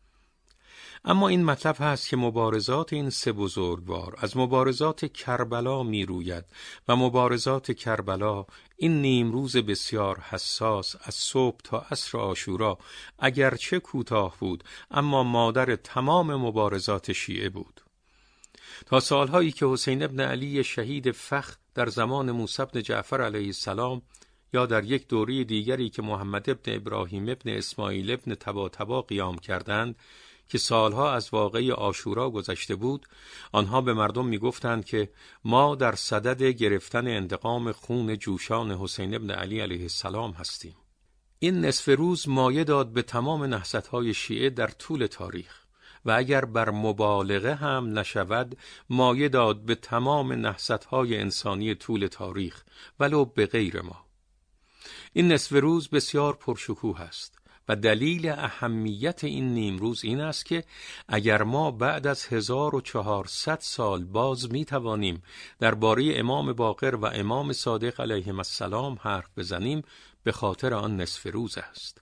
اما این مطلب هست که مبارزات این سه بزرگوار از مبارزات کربلا می روید و مبارزات کربلا، این نیمروز بسیار حساس از صبح تا عصر عاشورا، اگرچه کوتاه بود اما مادر تمام مبارزات شیعه بود. تا سالهایی که حسین ابن علی شهید فخ در زمان موسی بن جعفر علیه السلام یا در یک دوره دیگری که محمد ابن ابراهیم ابن اسماعیل ابن طباطبا قیام کردند که سالها از واقعه عاشورا گذشته بود، آنها به مردم میگفتند که ما در صدد گرفتن انتقام خون جوشان حسین ابن علی علیه السلام هستیم. این نصف روز مایه داد به تمام نهضت‌های شیعه در طول تاریخ و اگر بر مبالغه هم نشود مایه داد به تمام نهضت‌های انسانی طول تاریخ ولو به غیر ما. این نصف روز بسیار پرشکوه است و دلیل اهمیت این نیمروز این است که اگر ما بعد از هزار و چهارصد سال باز می توانیم درباره امام باقر و امام صادق علیهم السلام حرف بزنیم به خاطر آن نصف روز است.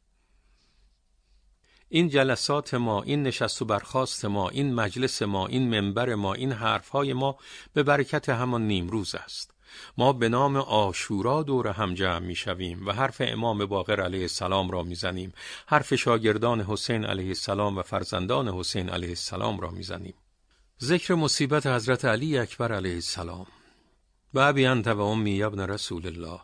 این جلسات ما، این نشست و برخاست ما، این مجلس ما، این منبر ما، این حرفهای ما به برکت همان نیمروز است. ما به نام عاشورا دور هم جمع می شویم و حرف امام باقر علیه السلام را می زنیم، حرف شاگردان حسین علیه السلام و فرزندان حسین علیه السلام را می زنیم. ذکر مصیبت حضرت علی اکبر علیه السلام. و ابی انت و امی ابن رسول الله.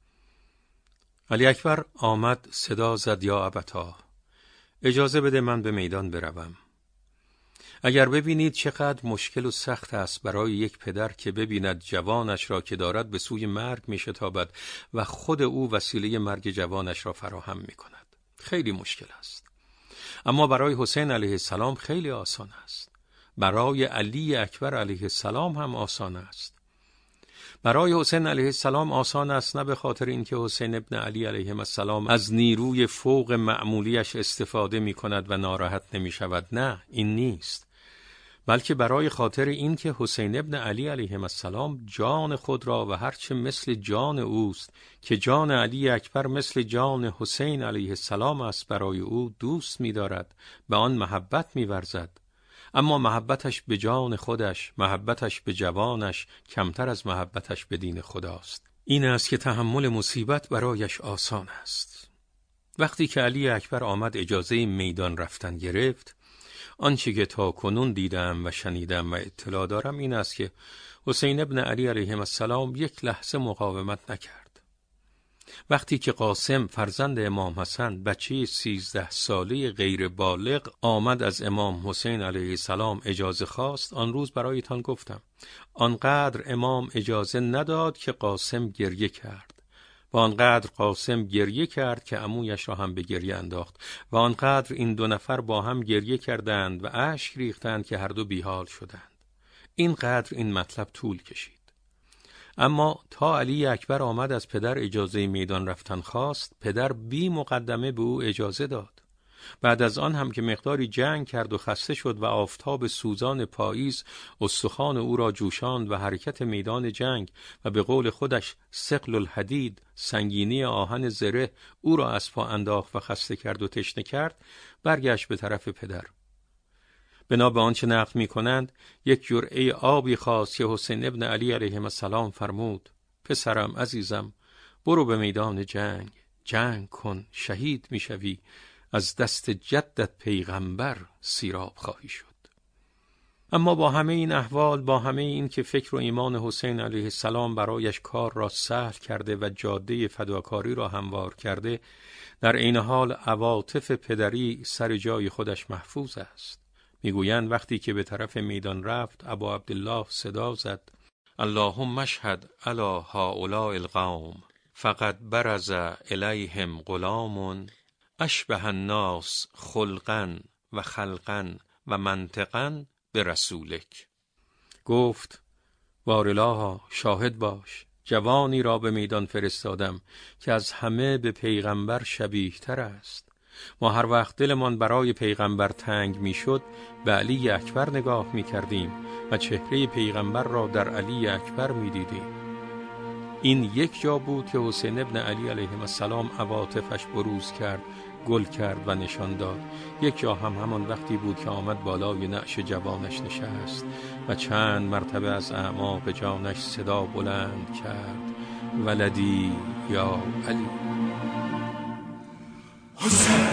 علی اکبر آمد، صدا زد یا ابتا، اجازه بده من به میدان بروم. اگر ببینید چقدر مشکل و سخت است برای یک پدر که ببیند جوانش را که دارد به سوی مرگ می شتابد و خود او وسیله مرگ جوانش را فراهم می کند. خیلی مشکل است. اما برای حسین علیه السلام خیلی آسان است. برای علی اکبر علیه السلام هم آسان است. برای حسین علیه السلام آسان است نه به خاطر اینکه حسین ابن علی علیه السلام از نیروی فوق معمولیش استفاده می کند و ناراحت نمی شود، نه این نیست، بلکه برای خاطر این که حسین ابن علی علیه السلام جان خود را و هرچه مثل جان اوست که جان علی اکبر مثل جان حسین علیه السلام است برای او دوست می دارد، به آن محبت می ورزد. اما محبتش به جان خودش، محبتش به جوانش کمتر از محبتش به دین خداست. این است که تحمل مصیبت برایش آسان است. وقتی که علی اکبر آمد اجازه میدان رفتن گرفت، آنچه که تا کنون دیدم و شنیدم و اطلاع دارم این است که حسین ابن علی علیه السلام یک لحظه مقاومت نکرد. وقتی که قاسم فرزند امام حسن بچه سیزده ساله غیر بالغ آمد از امام حسین علیه السلام اجازه خواست، آن روز برایتان گفتم آنقدر امام اجازه نداد که قاسم گریه کرد و آنقدر قاسم گریه کرد که عمویش را هم به گریه انداخت و آنقدر این دو نفر با هم گریه کردند و اشک ریختند که هر دو بیحال شدند. اینقدر این مطلب طول کشید. اما تا علی اکبر آمد از پدر اجازه میدان رفتن خواست، پدر بی مقدمه به او اجازه داد. بعد از آن هم که مقداری جنگ کرد و خسته شد و آفتاب سوزان پاییز استخوان او را جوشاند و حرکت میدان جنگ و به قول خودش ثقل الحدید، سنگینی آهن زره، او را از پا انداخت و خسته کرد و تشنه کرد، برگشت به طرف پدر. بنا به آنچه نقل می کنند، یک جرعه آبی خواست که حسین ابن علی علیه السلام فرمود: پسرم عزیزم، برو به میدان جنگ، جنگ کن، شهید می شوی، از دست جدت پیغمبر سیراب خواهی شد. اما با همه این احوال، با همه این که فکر و ایمان حسین علیه السلام برایش کار را سهل کرده و جاده فداکاری را هموار کرده، در عین حال عواطف پدری سر جای خودش محفوظ است. میگویند وقتی که به طرف میدان رفت، ابا عبدالله صدا زد: اللهم اشهد علی هؤلاء القوم فقد برز الیهم غلام اشبه الناس خلقا و خلقا و منطقا به رسولک. گفت: وارلاها، شاهد باش، جوانی را به میدان فرستادم که از همه به پیغمبر شبیه تر است. ما هر وقت دلمان برای پیغمبر تنگ می شد به علی اکبر نگاه می کردیم و چهره پیغمبر را در علی اکبر می دیدیم. این یک جا بود که حسین ابن علی علیه السلام عواطفش بروز کرد، گل کرد و نشان داد. یک جا هم همان وقتی بود که آمد بالای نعش جوانش نشست و چند مرتبه از اعماق جانش صدا بلند کرد: ولدی یا علی. حسین